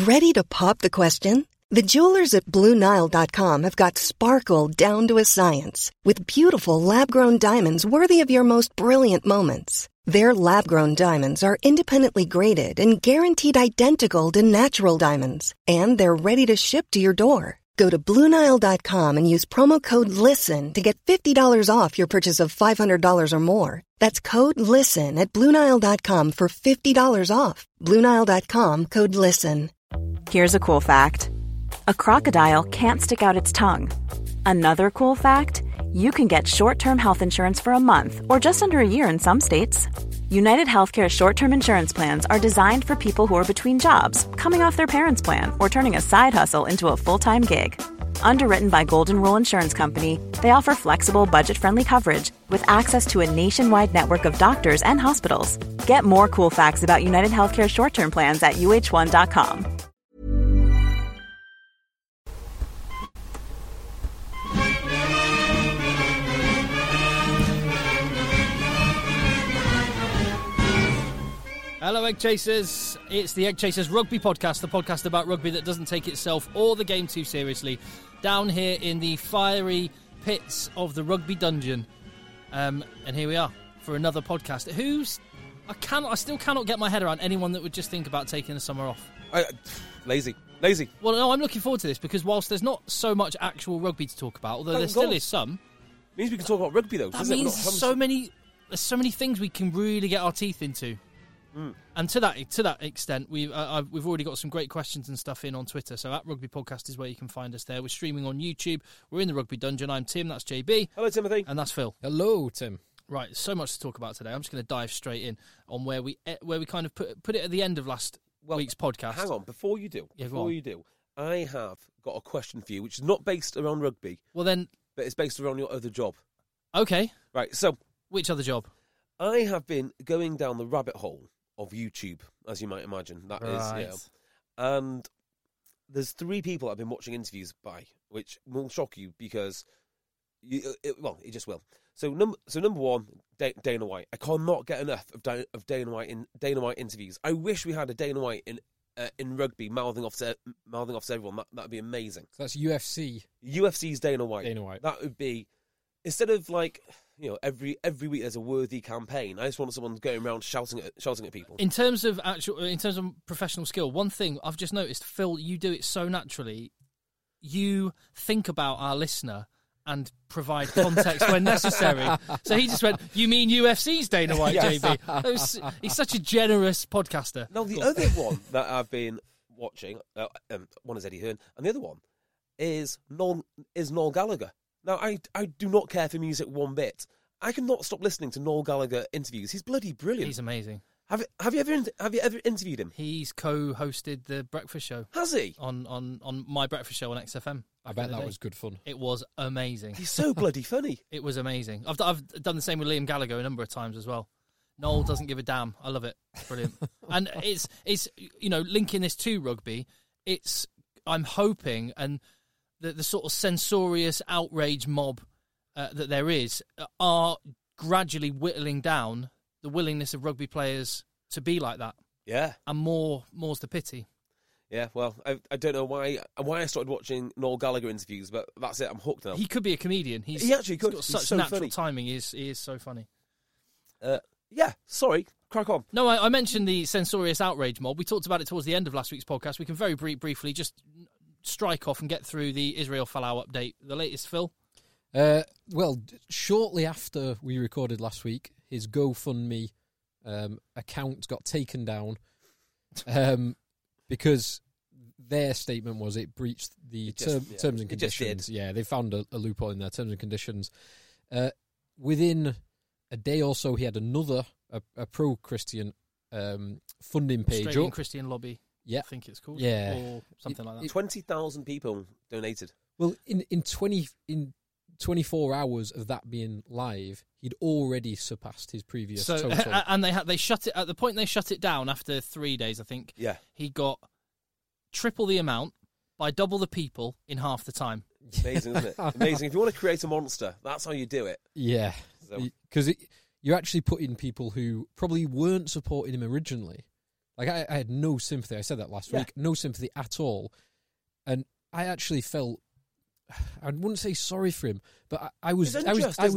Ready to pop the question? The jewelers at BlueNile.com have got sparkle down to a science with beautiful lab-grown diamonds worthy of your most brilliant moments. Their lab-grown diamonds are independently graded and guaranteed identical to natural diamonds, and they're ready to ship to your door. Go to BlueNile.com and use promo code LISTEN to get $50 off your purchase of $500 or more. That's code LISTEN at BlueNile.com for $50 off. BlueNile.com, code LISTEN. Here's a cool fact. A crocodile can't stick out its tongue. Another cool fact, you can get short-term health insurance for a month or just under a year in some states. United Healthcare short-term insurance plans are designed for people who are between jobs, coming off their parents' plan, or turning a side hustle into a full-time gig. Underwritten by Golden Rule Insurance Company, they offer flexible, budget-friendly coverage with access to a nationwide network of doctors and hospitals. Get more cool facts about United Healthcare short-term plans at uh1.com. Hello, Egg Chasers. It's the Egg Chasers Rugby Podcast, the podcast about rugby that doesn't take itself or the game too seriously. Down here in the fiery pits of the rugby dungeon. And here we are for another podcast. I still cannot get my head around anyone that would just think about taking the summer off. Lazy. Well, no, I'm looking forward to this because whilst there's not so much actual rugby to talk about, although there still is some. It means we can talk about rugby, though. That means there's so many things we can really get our teeth into. And to that extent, we've already got some great questions and stuff in on Twitter. So at Rugby Podcast is where you can find us there. We're streaming on YouTube. We're in the Rugby Dungeon. I'm Tim. That's JB. Hello, Timothy. And that's Phil. Hello, Tim. Right, so much to talk about today. I'm just going to dive straight in on where we kind of put it at the end of last week's podcast. Hang on, before you do, I have got a question for you, which is not based around rugby. Well then, but it's based around your other job. Okay. Right. So, which other job? I have been going down the rabbit hole of YouTube, as you might imagine. That right. is, yeah. And there's 3 people I've been watching interviews by, which will shock you because, it just will. So number one, Dana White. I cannot get enough of Dana White interviews. I wish we had a Dana White in rugby mouthing off to everyone. That'd be amazing. So that's UFC. UFC's Dana White. Dana White. That would be, instead of like, every week there's a worthy campaign. I just want someone going around shouting at people. In terms of professional skill, one thing I've just noticed, Phil, you do it so naturally. You think about our listener and provide context when necessary. So he just went, "You mean UFC's Dana White, yes. JB?" He's such a generous podcaster. Now the other one that I've been watching, one is Eddie Hearn, and the other one is Noel Gallagher. Now, I do not care for music one bit. I cannot stop listening to Noel Gallagher interviews. He's bloody brilliant. He's amazing. Have you ever interviewed him? He's co-hosted the Breakfast Show. Has he? On my Breakfast Show on XFM. I bet that was good fun. It was amazing. He's so bloody funny. It was amazing. I've done the same with Liam Gallagher a number of times as well. Noel doesn't give a damn. I love it. It's brilliant. And it's linking this to rugby. I'm hoping and the sort of censorious outrage mob that there is are gradually whittling down the willingness of rugby players to be like that. Yeah. And more's the pity. Yeah, well, I don't know why I started watching Noel Gallagher interviews, but that's it. I'm hooked now. He could be a comedian. He actually could. He's got such natural funny timing. He is so funny. Yeah, sorry. Crack on. No, I mentioned the censorious outrage mob. We talked about it towards the end of last week's podcast. We can very briefly just strike off and get through the Israel Folau update. The latest, Phil? Well, shortly after we recorded last week, his GoFundMe account got taken down because their statement was it breached the terms and conditions. Yeah, they found a loophole in their terms and conditions. Within a day or so, he had another a pro-Christian funding page Australian up. Christian Lobby. Yeah. I think it's called. Yeah. Or something like that. 20,000 people donated. Well, in 24 hours of that being live, he'd already surpassed his previous total. And they shut it at the point they shut it down after 3 days, I think. Yeah. He got triple the amount by double the people in half the time. Amazing, isn't it? Amazing. If you want to create a monster, that's how you do it. Yeah. Because you're actually putting people who probably weren't supporting him originally Like, I had no sympathy. I said that last week. No sympathy at all. And I actually felt, I wouldn't say sorry for him, but I was the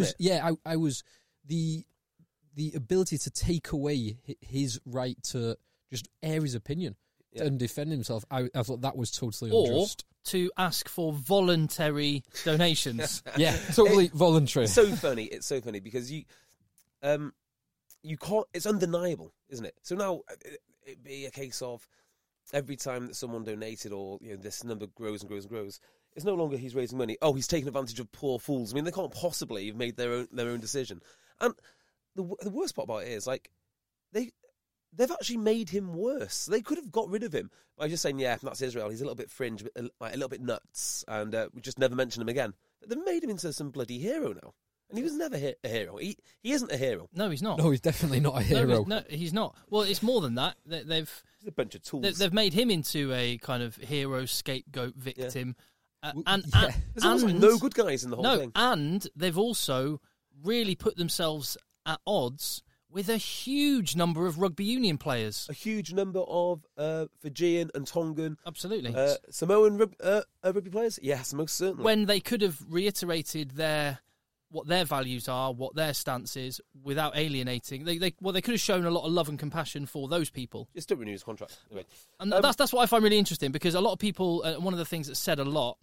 ability to take away his right to just air his opinion and defend himself. I thought that was totally unjust. Or to ask for voluntary donations. Totally voluntary. It's so funny. It's so funny because you can't. It's undeniable, isn't it? So now it'd be a case of every time that someone donated, or this number grows and grows and grows. It's no longer he's raising money. Oh, he's taking advantage of poor fools. I mean, they can't possibly have made their own decision. And the worst part about it is, like, they've actually made him worse. They could have got rid of him by just saying, yeah, that's Israel. He's a little bit fringe, a little bit nuts, and we just never mention him again. But they've made him into some bloody hero now. And he was never a hero. He isn't a hero. No, he's not. No, he's definitely not a hero. No, he's not. Well, it's more than that. He's a bunch of tools. They've made him into a kind of hero, scapegoat, victim. There's almost like no good guys in the whole thing. And they've also really put themselves at odds with a huge number of rugby union players. A huge number of Fijian and Tongan. Absolutely. Samoan rugby players? Yes, most certainly. When they could have reiterated what their values are, what their stance is, without alienating. They could have shown a lot of love and compassion for those people. Just don't renew his contract. Anyway. And that's what I find really interesting, because a lot of people, one of the things that's said a lot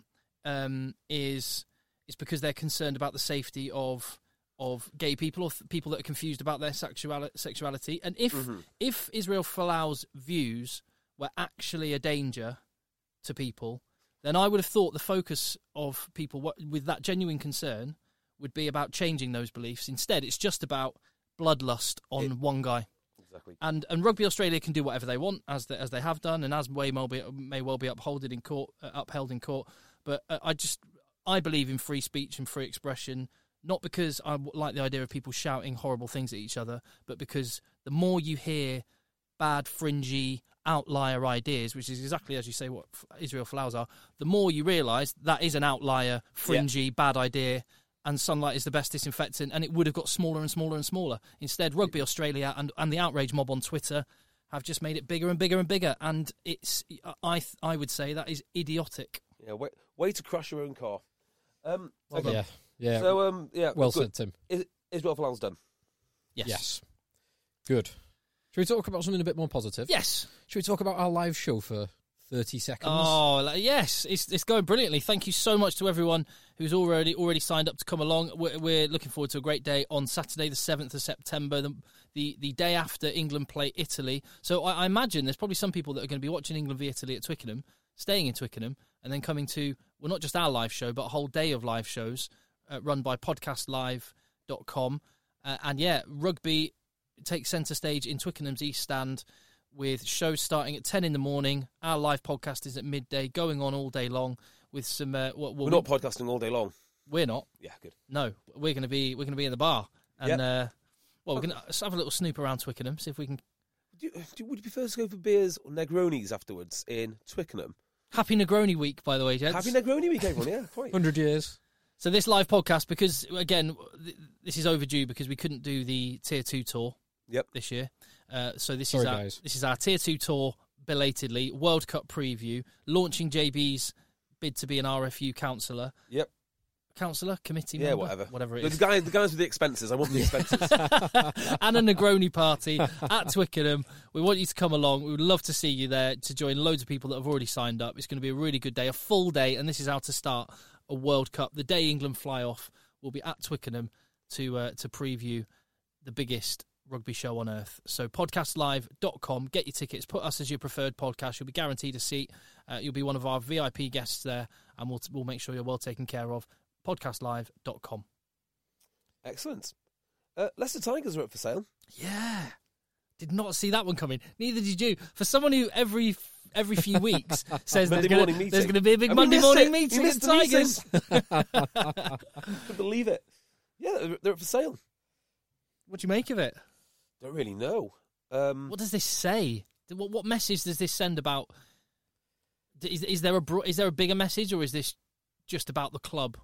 is because they're concerned about the safety of gay people, or people that are confused about their sexuality. And if Israel Folau's views were actually a danger to people, then I would have thought the focus of people with that genuine concern would be about changing those beliefs. Instead, it's just about bloodlust on one guy. Exactly. And Rugby Australia can do whatever they want, as they have done, and as may well be upheld in court. But I believe in free speech and free expression, not because I like the idea of people shouting horrible things at each other, but because the more you hear bad, fringy, outlier ideas, which is exactly, as you say, what Israel Folau's are, the more you realise that is an outlier, fringy, bad idea, and sunlight is the best disinfectant, and it would have got smaller and smaller and smaller. Instead, Rugby Australia and the outrage mob on Twitter have just made it bigger and bigger and bigger, and I would say that is idiotic. Yeah, way to crash your own car. Okay. Yeah. So, well said, Tim. Israel Folau's done. Yes. Good. Should we talk about something a bit more positive? Yes. Should we talk about our live show for 30 seconds? Oh, yes. It's going brilliantly. Thank you so much to everyone who's already signed up to come along. We're looking forward to a great day on Saturday, the 7th of September, the day after England play Italy. So I imagine there's probably some people that are going to be watching England v Italy at Twickenham, staying in Twickenham, and then coming to, well, not just our live show, but a whole day of live shows run by podcastlive.com. Rugby takes centre stage in Twickenham's East Stand, with shows starting at 10 in the morning. Our live podcast is at midday, going on all day long with some... we're not podcasting all day long. We're not. Yeah, good. No, we're going to be in the bar. And, we're going to have a little snoop around Twickenham, see if we can... Would you prefer to go for beers or Negronis afterwards in Twickenham? Happy Negroni Week, by the way, gents. Happy Negroni Week, everyone, yeah. Quite. 100 years. So this live podcast, because, again, this is overdue because we couldn't do the Tier 2 tour this year. So this is our Tier 2 tour, belatedly, World Cup preview, launching JB's bid to be an RFU councillor. Yep. Councillor, committee member? Yeah, whatever it is. The guys with the expenses. I want the expenses. And a Negroni party at Twickenham. We want you to come along. We would love to see you there, to join loads of people that have already signed up. It's going to be a really good day, a full day, and this is how to start a World Cup. The day England fly off, we'll be at Twickenham to preview the biggest rugby show on earth. So podcastlive.com, get your tickets, put us as your preferred podcast. You'll be guaranteed a seat. You'll be one of our VIP guests there, and we'll make sure you're well taken care of. Podcastlive.com. Excellent. Leicester Tigers are up for sale. Yeah. Did not see that one coming. Neither did you. For someone who every few weeks says there's going to be a big Monday morning meeting at Tigers. Couldn't believe it. Yeah, they're up for sale. What do you make of it? Don't really know. What does this say? What message does this send about? Is there a bigger message, or is this just about the club?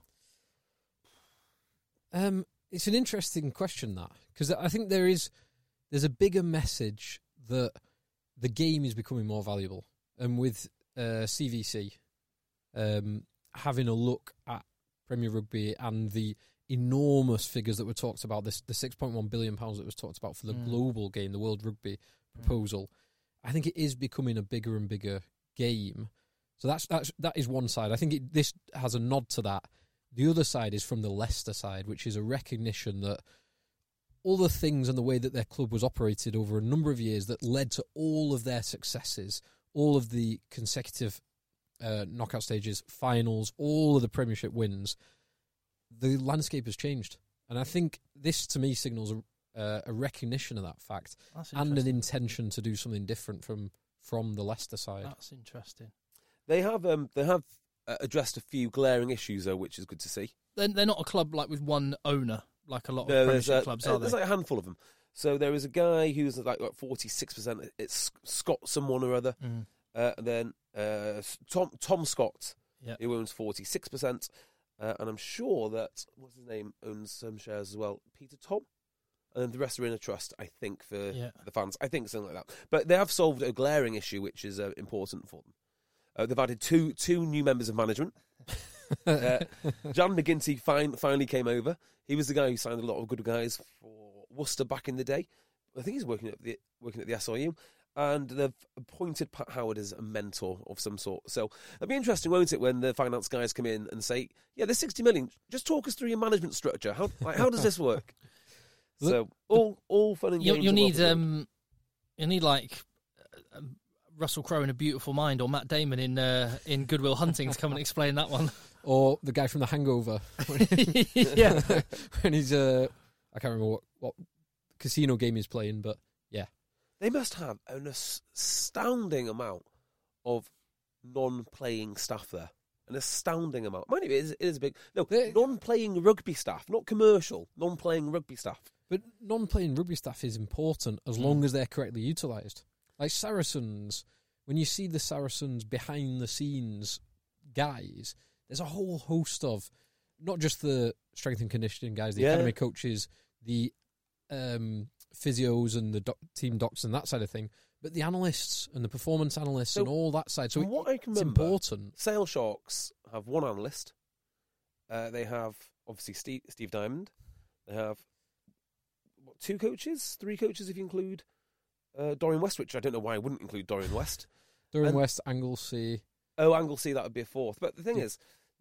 It's an interesting question, that, because I think there's a bigger message that the game is becoming more valuable. And with CVC having a look at Premier Rugby and the enormous figures that were talked about, the £6.1 billion that was talked about for the global game, the World Rugby proposal, I think it is becoming a bigger and bigger game. So that is one side. I think this has a nod to that. The other side is from the Leicester side, which is a recognition that all the things and the way that their club was operated over a number of years that led to all of their successes, all of the consecutive knockout stages, finals, all of the Premiership wins, the landscape has changed. And I think this, to me, signals a recognition of that fact and an intention to do something different from the Leicester side. That's interesting. They have addressed a few glaring issues, though, which is good to see. They're not a club like with one owner, like a lot of Premiership clubs, are they? There's like a handful of them. So there is a guy who's like 46%. It's Scott someone or other. And then Tom Scott, who owns 46%. And I'm sure that, what's his name, owns some shares as well. Peter Tom? And then the rest are in a trust, I think, for the fans. I think something like that. But they have solved a glaring issue, which is important for them. They've added two new members of management. Jan McGinty finally came over. He was the guy who signed a lot of good guys for Worcester back in the day. I think he's working at the SRU. And they've appointed Pat Howard as a mentor of some sort. So it'll be interesting, won't it, when the finance guys come in and say, yeah, there's 60 million. Just talk us through your management structure. How does this work? So all fun and games. You need like Russell Crowe in A Beautiful Mind, or Matt Damon in Good Will Hunting to come and explain that one, or the guy from The Hangover. When he's I can't remember what casino game he's playing, but yeah, they must have an astounding amount of non-playing staff there. An astounding amount. Mind you, it is big. No, non-playing rugby staff, not commercial. Non-playing rugby staff. But non-playing rugby staff is important as long as they're correctly utilised. Like Saracens, when you see the Saracens behind-the-scenes guys, there's a whole host of, not just the strength and conditioning guys, the academy coaches, the physios and the team docs and that side of thing, but the analysts and the performance analysts and all that side. So what I can remember, important. Sale Sharks have one analyst. They have, obviously, Steve Diamond. They have three coaches if you include Dorian West, which I don't know why I wouldn't include Dorian West. West, Anglesey. Oh, Anglesey, that would be a fourth. But the thing is,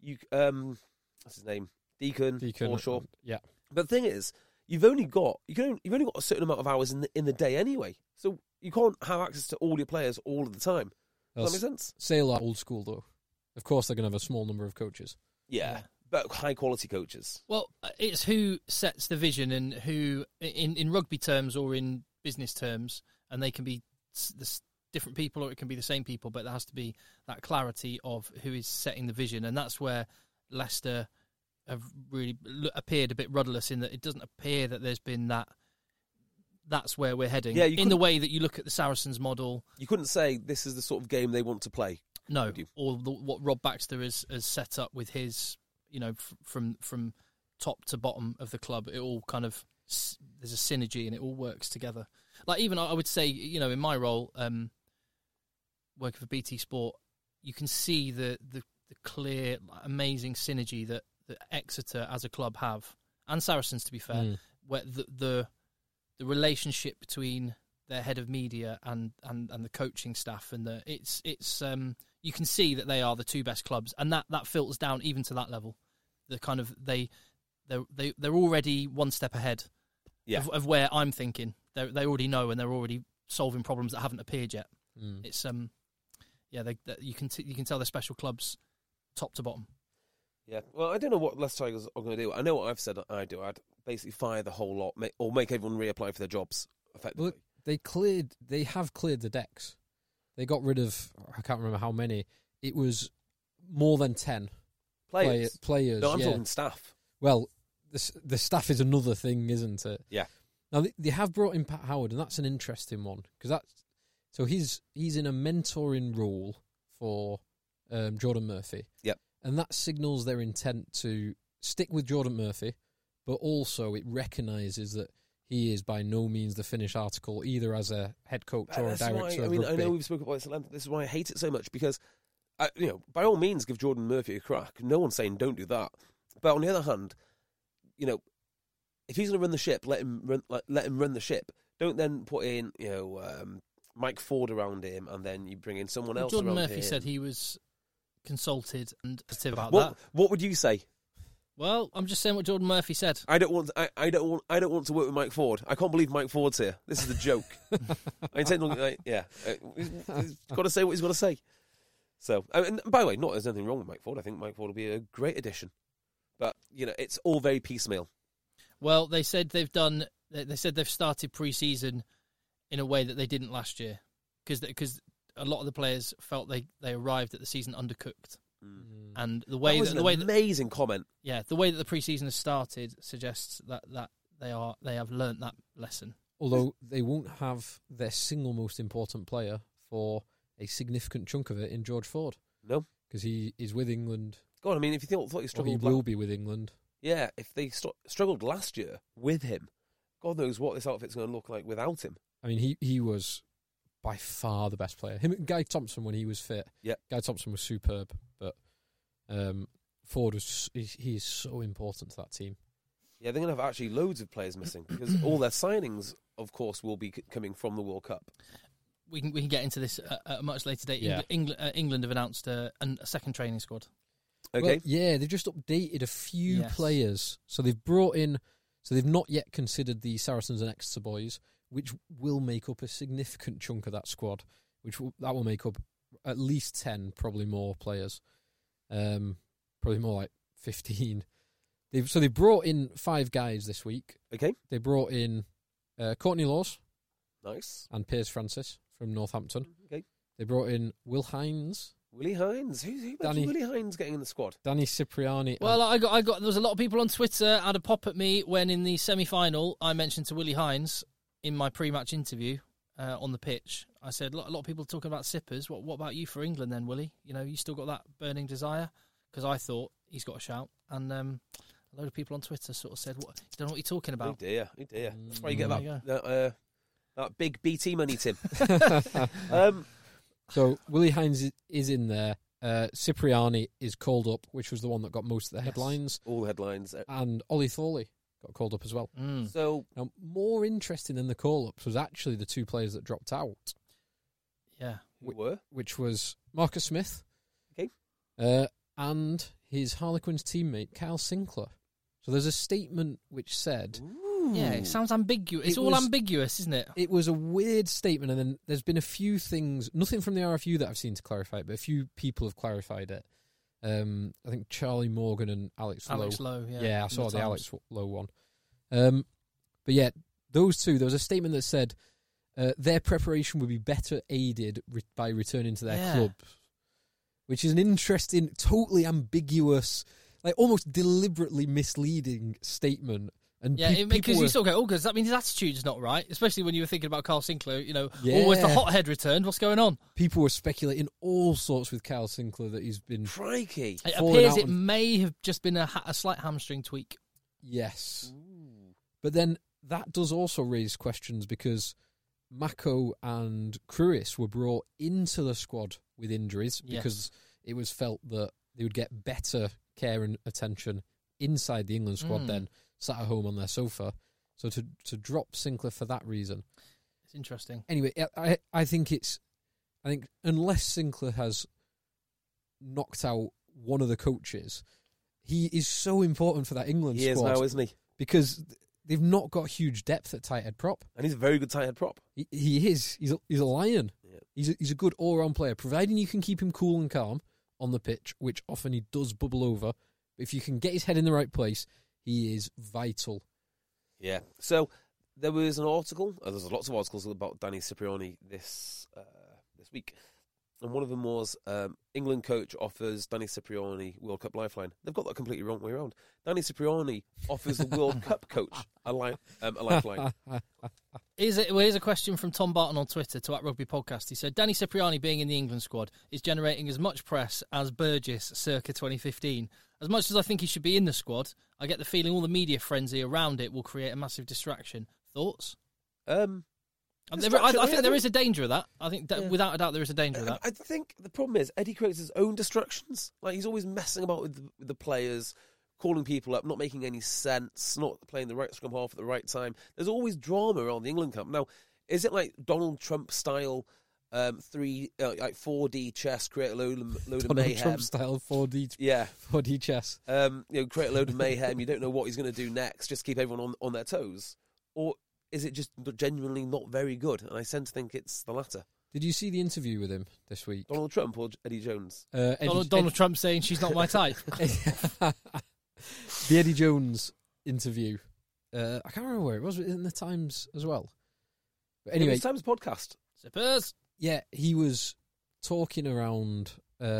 what's his name? Deacon Forshaw. Yeah. But the thing is, you've only got a certain amount of hours in the day anyway. So you can't have access to all your players all of the time. Does that make sense? Sale are old school, though. Of course, they're going to have a small number of coaches. Yeah. But high-quality coaches. Well, it's who sets the vision and who, in rugby terms or in business terms, and they can be different people or it can be the same people, but there has to be that clarity of who is setting the vision. And that's where Leicester have really appeared a bit rudderless, in that it doesn't appear that there's been that. That's where we're heading. Yeah, in the way that you look at the Saracens model. You couldn't say this is the sort of game they want to play. No, or what Rob Baxter has set up with his... from top to bottom of the club, it all kind of, there's a synergy and it all works together. Like, even I would say, in my role, working for BT Sport, you can see the clear, amazing synergy that Exeter as a club have, and Saracens, to be fair, where the relationship between their head of media and the coaching staff and it's you can see that they are the two best clubs, and that filters down even to that level. The kind of they're already one step ahead of where I'm thinking. They already know, and they're already solving problems that haven't appeared yet. It's you can tell they're special clubs, top to bottom. Yeah, well, I don't know what Leicester Tigers are going to do. I know what I've said I do. I'd basically fire the whole lot, or make everyone reapply for their jobs effectively. Well, they have cleared the decks. They got rid of, I can't remember how many. It was more than 10 players. No, I'm talking staff. Well, the staff is another thing, isn't it? Yeah. Now they have brought in Pat Howard, and that's an interesting one because he's in a mentoring role for Jordan Murphy. Yep. And that signals their intent to stick with Jordan Murphy, but also it recognises that he is by no means the finished article, either as a head coach or a director of rugby. I know we've spoken about this. This is why I hate it so much, because, by all means, give Jordan Murphy a crack. No one's saying don't do that. But on the other hand, if he's going to run the ship, let him run the ship. Don't then put in, Mike Ford around him, and then you bring in someone else Jordan around Murphy him. said he was consulted and positive about that. that. What would you say? Well, I'm just saying what Jordan Murphy said. I don't want to work with Mike Ford. I can't believe Mike Ford's here. This is a joke. He's got to say what he's got to say. So, and by the way, there's nothing wrong with Mike Ford. I think Mike Ford will be a great addition. But it's all very piecemeal. Well, they said they've started pre-season in a way that they didn't last year, because a lot of the players felt they arrived at the season undercooked. And the way that amazing comment. Yeah, the way that the pre-season has started suggests that they have learnt that lesson. Although they won't have their single most important player for a significant chunk of it in George Ford. No, because he is with England. God, I mean, if you thought he struggled, he will be with England. Yeah, if they struggled last year with him, God knows what this outfit's going to look like without him. I mean, he was by far the best player. Him and Guy Thompson when he was fit. Yeah, Guy Thompson was superb, but Ford he is so important to that team. Yeah, they're going to have actually loads of players missing because all their signings, of course, will be coming from the World Cup. We can get into this at a much later date. Yeah. England have announced a second training squad. Okay. Well, yeah, they've just updated a few players. So they've brought in. So they've not yet considered the Saracens and Exeter boys, which will make up a significant chunk of that squad. That will make up at least 10, probably more players. Probably more like 15. They brought in 5 guys this week. Okay. They brought in Courtney Laws. Nice. And Piers Francis from Northampton. Okay. They brought in Will Hines. Willie Hines? Who's Willie Hines getting in the squad? Danny Cipriani. Well, I got. There was a lot of people on Twitter had a pop at me when in the semi-final I mentioned to Willie Hines in my pre-match interview on the pitch. I said, a lot of people talking about sippers. What about you for England then, Willie? You still got that burning desire? Because I thought he's got a shout. And a load of people on Twitter sort of said, "What? You don't know what you're talking about." Oh dear. That's why you get that big BT money, Tim. So Willie Hines is in there. Cipriani is called up, which was the one that got most of the headlines. All headlines. And Ollie Thorley got called up as well. So now, more interesting than the call-ups was actually the 2 players that dropped out. Yeah. Who were? Which was Marcus Smith. Okay. And his Harlequins teammate, Kyle Sinclair. So there's a statement which said... Yeah, it sounds ambiguous. It's all ambiguous, isn't it? It was a weird statement, and then there's been a few things, nothing from the RFU that I've seen to clarify it, but a few people have clarified it. I think Charlie Morgan and Alex Lowe. Yeah, I saw the Alex Lowe one. But yeah, those 2, there was a statement that said their preparation would be better aided by returning to their club, which is an interesting, totally ambiguous, like almost deliberately misleading statement. And because you still go, because that means his attitude's not right, especially when you were thinking about Kyle Sinclair, always the hothead returned. What's going on? People were speculating all sorts with Kyle Sinclair that he's been... Crikey. It appears it may have just been a slight hamstring tweak. Yes. Ooh. But then that does also raise questions because Mako and Cruis were brought into the squad with injuries because it was felt that they would get better care and attention inside the England squad then, sat at home on their sofa. So to drop Sinclair for that reason, it's interesting. Anyway, I think unless Sinclair has knocked out one of the coaches, he is so important for that England squad. He is now, isn't he? Because they've not got huge depth at tight head prop, and he's a very good tight head prop. He is. He's a lion. Yeah. He's a good all round player, providing you can keep him cool and calm on the pitch, which often he does bubble over. But if you can get his head in the right place, he is vital. Yeah. So there was an article. There's lots of articles about Danny Cipriani this week, and one of them was England coach offers Danny Cipriani World Cup lifeline. They've got that completely wrong way around. Danny Cipriani offers the World Cup coach a lifeline. Here's a question from Tom Barton on Twitter to @RugbyPodcast. He said, Danny Cipriani being in the England squad is generating as much press as Burgess circa 2015. As much as I think he should be in the squad, I get the feeling all the media frenzy around it will create a massive distraction. Thoughts? I think there is a danger of that. I think without a doubt there is a danger of that. I think the problem is Eddie creates his own distractions. Like, he's always messing about with the players, calling people up, not making any sense, not playing the right scrum half at the right time. There's always drama around the England camp. Now, is it like Donald Trump style 4D chess, create a load of mayhem? Donald Trump style 4D chess. Create a load of mayhem. You don't know what he's going to do next. Just keep everyone on their toes. Or is it just genuinely not very good? And I tend to think it's the latter. Did you see the interview with him this week? Donald Trump or Eddie Jones? Donald Trump saying she's not my type. The Eddie Jones interview. I can't remember where it was. Was it in the Times as well? But anyway, it was Times podcast. Zippers. Yeah, he was talking around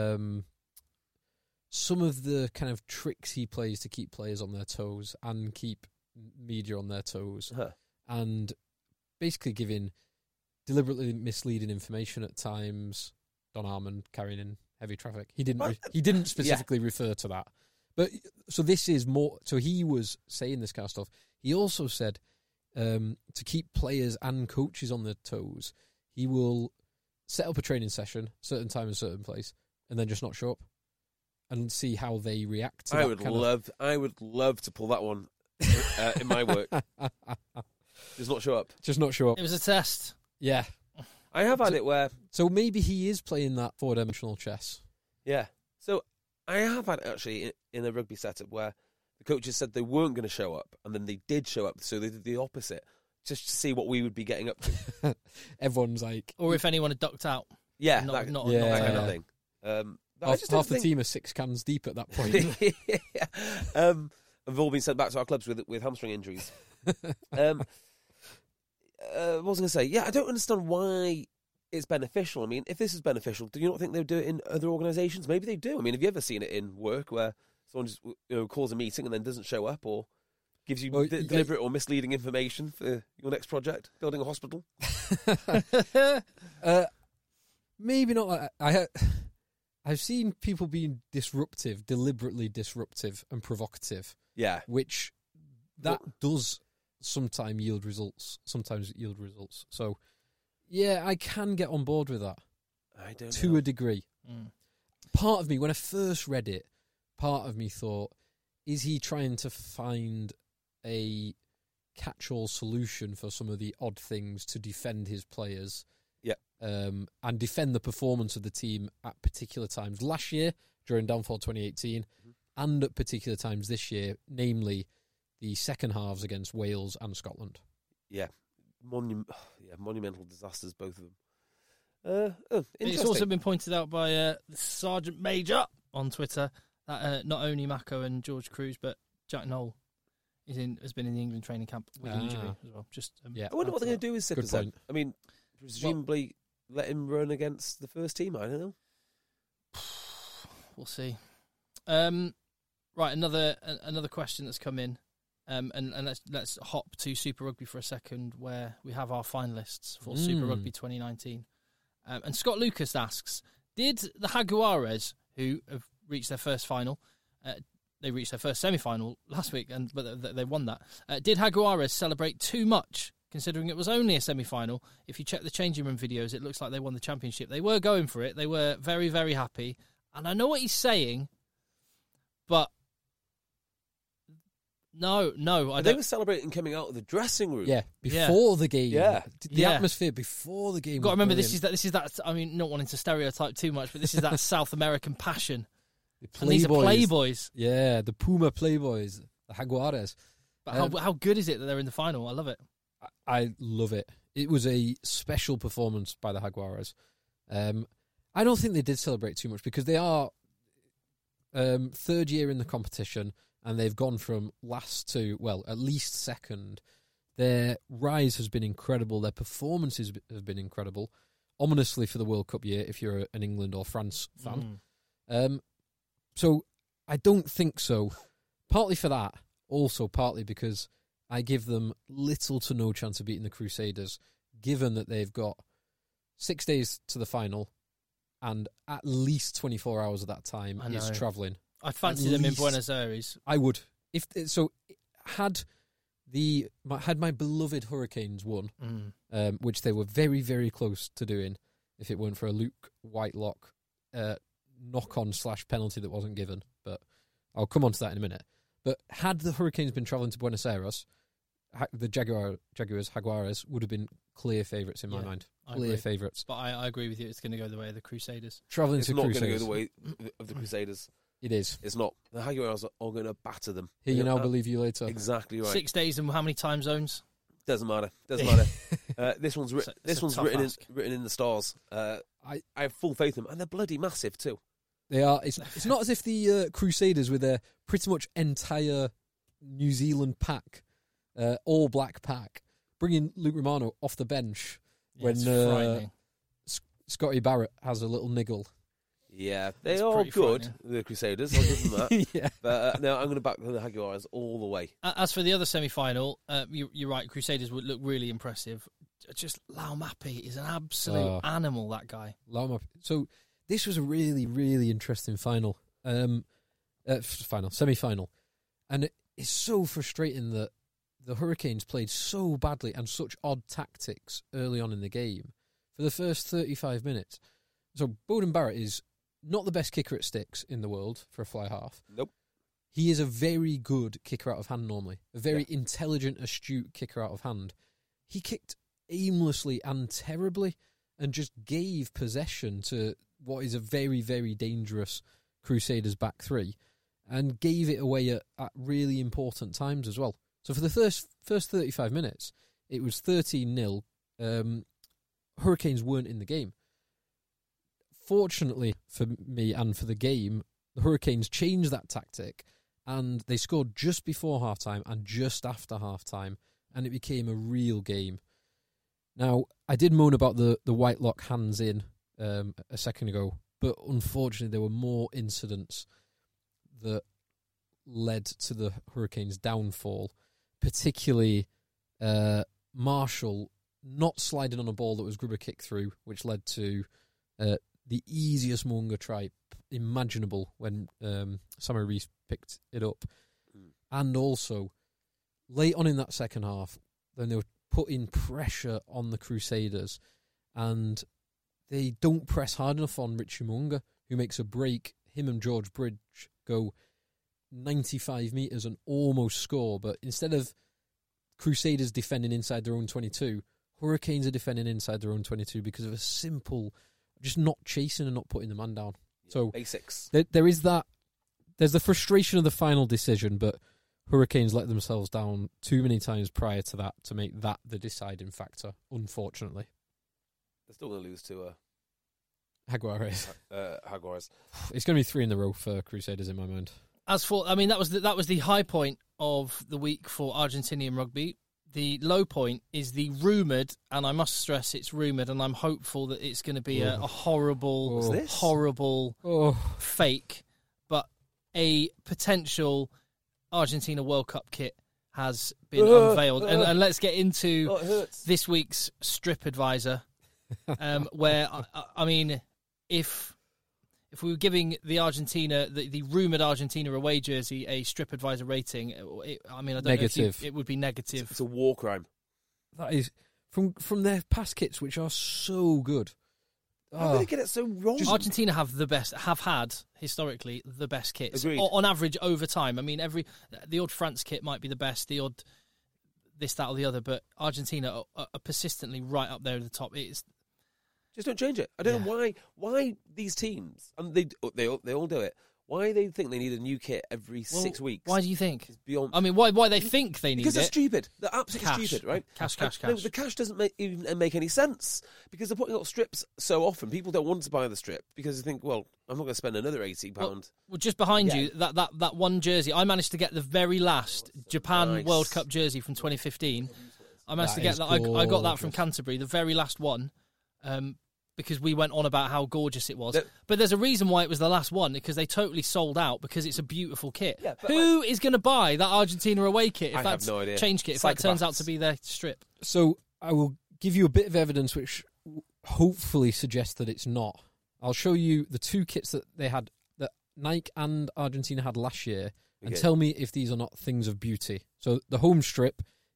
some of the kind of tricks he plays to keep players on their toes and keep media on their toes, and basically giving deliberately misleading information at times. Don Armand carrying in heavy traffic. He didn't specifically refer to that, but so this is more. So he was saying this kind of stuff. He also said to keep players and coaches on their toes, he will set up a training session, certain time and certain place, and then just not show up and see how they react to I would love to pull that one in my work. Just not show up. It was a test. Yeah. I have had it where... So maybe he is playing that four-dimensional chess. Yeah. So I have had it actually in a rugby setup where the coaches said they weren't going to show up, and then they did show up, so they did the opposite, just to see what we would be getting up to. Everyone's like... Or if anyone had ducked out. Yeah, not that kind of thing. Half the team are 6 cans deep at that point. We've all been sent back to our clubs with hamstring injuries. What was I going to say? Yeah, I don't understand why it's beneficial. I mean, if this is beneficial, do you not think they would do it in other organisations? Maybe they do. I mean, have you ever seen it in work where someone just calls a meeting and then doesn't show up, or gives you deliberate or misleading information for your next project, building a hospital? Maybe not like that. I've seen people being disruptive, deliberately disruptive and provocative. Yeah. Which does sometimes yield results. So, yeah, I can get on board with that. I don't know. To a degree. Part of me, when I first read it, part of me thought, is he trying to find a catch-all solution for some of the odd things to defend his players? Yeah. And defend the performance of the team at particular times. Last year, during Downfall 2018, and at particular times this year, namely the second halves against Wales and Scotland. Yeah. Monumental disasters, both of them. It's also been pointed out by Sergeant Major on Twitter that not only Mako and George Cruz, but Jack Noel has been in the England training camp with injury as well. I wonder what they're going to do with Sippers then. I mean, presumably let him run against the first team. I don't know. We'll see. Right, another question that's come in, and let's hop to Super Rugby for a second, where we have our finalists for Super Rugby 2019. And Scott Lucas asks, did the Jaguares, who have reached their first final, they reached their first semi-final last week, but they won that, did Jaguares celebrate too much, considering it was only a semi-final? If you check the changing room videos, it looks like they won the championship. They were going for it. They were very, very happy. And I know what he's saying, but no, I don't. They were celebrating coming out of the dressing room. Yeah, before the game. Yeah. The atmosphere before the game. You've got to remember, this is that. I mean, not wanting to stereotype too much, but this is that South American passion. And these are Playboys. Yeah, the Puma Playboys, the Jaguares. But how good is it that they're in the final? I love it. I love it. It was a special performance by the Jaguares. I don't think they did celebrate too much because they are third year in the competition and they've gone from last to, well, at least second. Their rise has been incredible. Their performances have been incredible. Ominously for the World Cup year, if you're an England or France fan. So I don't think so. Partly for that, also partly because I give them little to no chance of beating the Crusaders, given that they've got 6 days to the final, and at least 24 hours of that time is travelling. I'd fancy them in Buenos Aires. I would. Had had my beloved Hurricanes won, which they were very, very close to doing if it weren't for a Luke Whitelock knock-on / penalty that wasn't given. But I'll come on to that in a minute. But had the Hurricanes been travelling to Buenos Aires, the Jaguars Jaguares would have been clear favourites in my mind. Clear favourites. But I agree with you. It's going to go the way of the Crusaders. Travelling to Crusaders. It's not going to go the way of the Crusaders. It is. It's not. The Jaguars are going to batter them. Here you now, believe you later. Exactly right. 6 days and how many time zones? Doesn't matter. This one's written in the stars. I have full faith in them, and they're bloody massive too. They are. It's not as if the Crusaders, with their pretty much entire New Zealand pack, all black pack, bringing Luke Romano off the bench when Scotty Barrett has a little niggle. Yeah, they are good, the Crusaders, I'll give them that. Yeah. But no, I'm going to back the Jaguars all the way. As for the other semi-final, you're right, Crusaders would look really impressive. Just Laumapi is an absolute animal, that guy. Laumapi. So this was a really, really interesting semi-final. And it's so frustrating that the Hurricanes played so badly and such odd tactics early on in the game for the first 35 minutes. So Beauden Barrett is not the best kicker at sticks in the world for a fly half. Nope. He is a very good kicker out of hand normally. A very intelligent, astute kicker out of hand. He kicked aimlessly and terribly and just gave possession to what is a very, very dangerous Crusaders back three and gave it away at really important times as well. So for the first 35 minutes, it was 13-0. Hurricanes weren't in the game. Fortunately for me and for the game, the Hurricanes changed that tactic and they scored just before halftime and just after halftime, and it became a real game. Now, I did moan about the Whitelock hands in a second ago, but unfortunately there were more incidents that led to the Hurricanes' downfall, particularly Marshall not sliding on a ball that was Grubber kicked through, which led to the easiest Mo'unga try imaginable when Samuel Reese picked it up. And also, late on in that second half, then they were putting pressure on the Crusaders, and they don't press hard enough on Richie Mo'unga, who makes a break. Him and George Bridge go 95 metres and almost score, but instead of Crusaders defending inside their own 22, Hurricanes are defending inside their own 22 because of a simple, just not chasing and not putting the man down. So basics. There is that. There's the frustration of the final decision, but Hurricanes let themselves down too many times prior to that to make that the deciding factor, unfortunately. They're still going to lose to Jaguares. Jaguars. It's going to be 3 in a row for Crusaders in my mind. As for, that was the high point of the week for Argentinian rugby. The low point is the rumoured, and I must stress it's rumoured, and I'm hopeful that it's going to be a horrible fake, but a potential Argentina World Cup kit has been unveiled. And let's get into this week's Strip Advisor, where, I mean, if we were giving the Argentina, the rumoured Argentina away jersey a Strip Advisor rating, I don't negative. know if it would be negative. It's a war crime. That is from their past kits, which are so good. How did they get it so wrong? Argentina have had historically the best kits. Agreed. On average over time. I mean, the odd France kit might be the best, the odd this, that, or the other, but Argentina are persistently right up there at the top. Just don't change it. I don't know why these teams, and they all do it, why they think they need a new kit every 6 weeks. Why do you think? It's beyond. I mean, why they think they need it? Because they're stupid. They're absolutely stupid, right? Cash. No, the cash doesn't even make any sense because they're putting out strips so often. People don't want to buy the strip because they think, well, I'm not going to spend another £80. Well, just behind you, that one jersey, I managed to get the very last Japan World Cup jersey from 2015. I managed to get that. I got that from Canterbury, the very last one. Because we went on about how gorgeous it was. But there's a reason why it was the last one, because they totally sold out because it's a beautiful kit. Yeah, who is going to buy that Argentina away kit if that's no idea. Change kit, if that turns out to be their strip? So I will give you a bit of evidence which hopefully suggests that it's not. I'll show you the two kits that they had, that Nike and Argentina had last year, and tell me if these are not things of beauty. So the home strip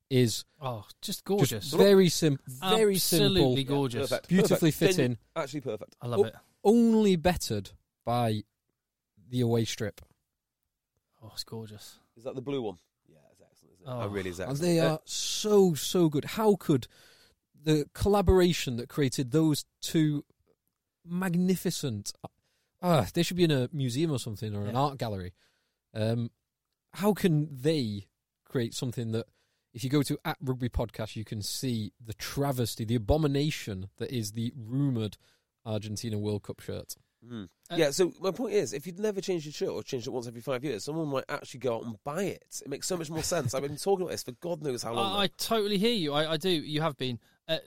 is just gorgeous. Just very simple, very absolutely simple, gorgeous, beautifully fitting. Actually perfect. I love it. Only bettered by the away strip. Oh, it's gorgeous. Is that the blue one? Yeah, it's excellent. Isn't it? It really is excellent. And they are so good. How could the collaboration that created those two magnificent... they should be in a museum or something, or an art gallery. How can they create something that, if you go to @RugbyPodcast, you can see the travesty, the abomination that is the rumoured Argentina World Cup shirt? Yeah, so my point is, if you'd never changed your shirt or changed it once every 5 years, someone might actually go out and buy it. It makes so much more sense. I've been talking about this for God knows how long. I totally hear you. I do. You have been.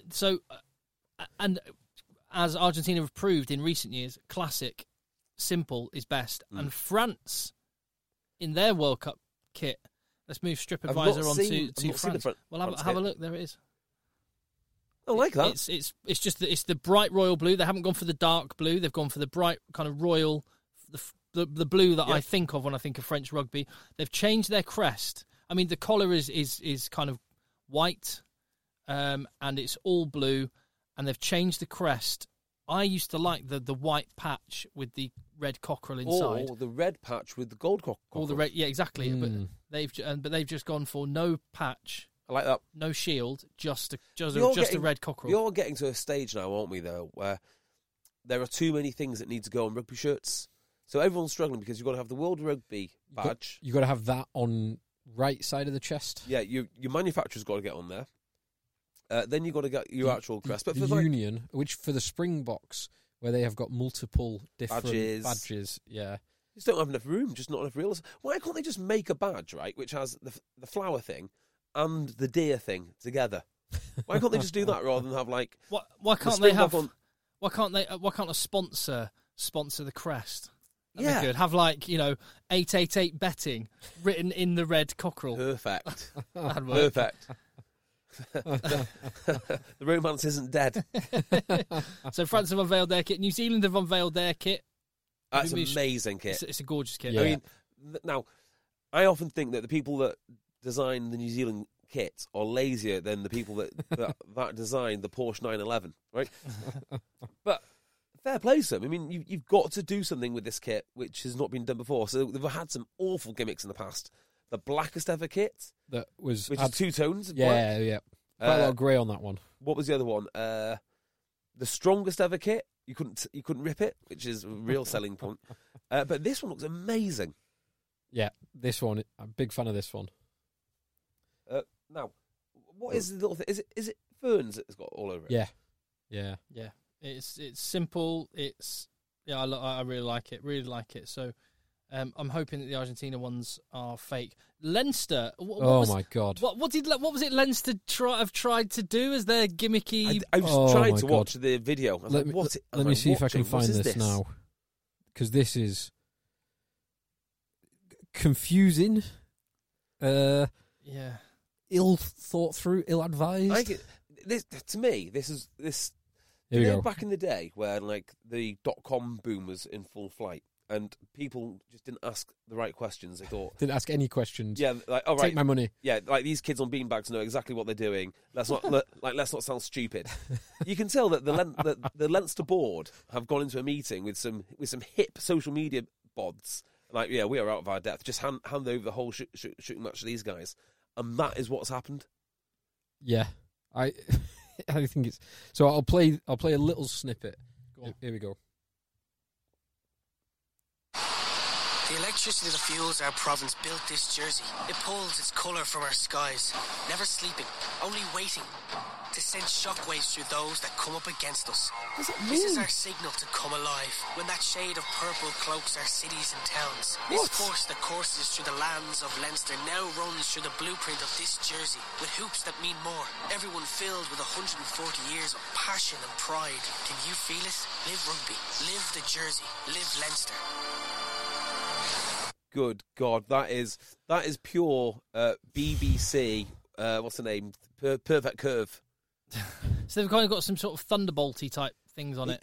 And as Argentina have proved in recent years, classic, simple is best. And France, in their World Cup kit, let's move TripAdvisor on to France. Well, have a look. There it is. I like that. It's just it's the bright royal blue. They haven't gone for the dark blue. They've gone for the bright kind of royal, the blue that I think of when I think of French rugby. They've changed their crest. I mean, the collar is kind of white, and it's all blue, and they've changed the crest. I used to like the white patch with the red cockerel inside, or the red patch with the gold cockerel. Or the red, yeah, exactly. But they've just gone for no patch. I like that. No shield, just a red cockerel. You're getting to a stage now, aren't we, though, where there are too many things that need to go on rugby shirts. So everyone's struggling because you've got to have the World Rugby badge. You've got to have that on right side of the chest. Yeah, your manufacturer's got to get on there. Then you've got to get your actual crest. But the Union, which for the Springboks, where they have got multiple different badges. Yeah. Just don't have enough room, just not enough real estate. Why can't they just make a badge, right, which has the flower thing and the deer thing together? Why can't they just do that rather than have like? Why can't they have? Why can't a sponsor the crest? That'd be good. Have 888 betting written in the red cockerel. Perfect. That'd work. Perfect. The romance isn't dead. So France have unveiled their kit. New Zealand have unveiled their kit. That's an amazing kit. It's a gorgeous kit. Yeah. I mean, now I often think that the people that design the New Zealand kit are lazier than the people that designed the Porsche 911, right? But fair play to them. I mean, you've got to do something with this kit, which has not been done before. So they've had some awful gimmicks in the past. The blackest ever kit, which is two tones. Yeah, yeah. Quite a lot of grey on that one. What was the other one? The strongest ever kit. You couldn't rip it, which is a real selling point. But this one looks amazing. Yeah, this one. I'm a big fan of this one. Now, what is the little thing? Is it ferns that it's got all over it? Yeah. It's simple. I really like it. Really like it. So, I'm hoping that the Argentina ones are fake. Leinster. My God! What was it? Leinster have tried to do as their gimmicky. I was trying to watch the video. Let me see if I can find this now, because this is confusing. Yeah. Ill thought through, ill advised. To me, this is this. Here we go. Back in the day, where like the .com boom was in full flight, and people just didn't ask the right questions. They thought didn't ask any questions. Yeah, like all right, take my money. Yeah, like these kids on beanbags know exactly what they're doing. Let's not sound stupid. You can tell that the Leinster board have gone into a meeting with some hip social media bods. Like, yeah, we are out of our depth. Just hand over the whole shooting match to these guys. And that is what's happened. Yeah, I think it's. So I'll play a little snippet. Here we go. The electricity that fuels our province built this jersey. It pulls its colour from our skies, never sleeping, only waiting to send shockwaves through those that come up against us. This is our signal to come alive, when that shade of purple cloaks our cities and towns. This force that courses through the lands of Leinster now runs through the blueprint of this jersey, with hoops that mean more. Everyone filled with 140 years of passion and pride. Can you feel it? Live rugby. Live the jersey. Live Leinster. Good God, that is pure BBC. What's the name? Perfect Curve. So they've kind of got some sort of Thunderbolty type things on it.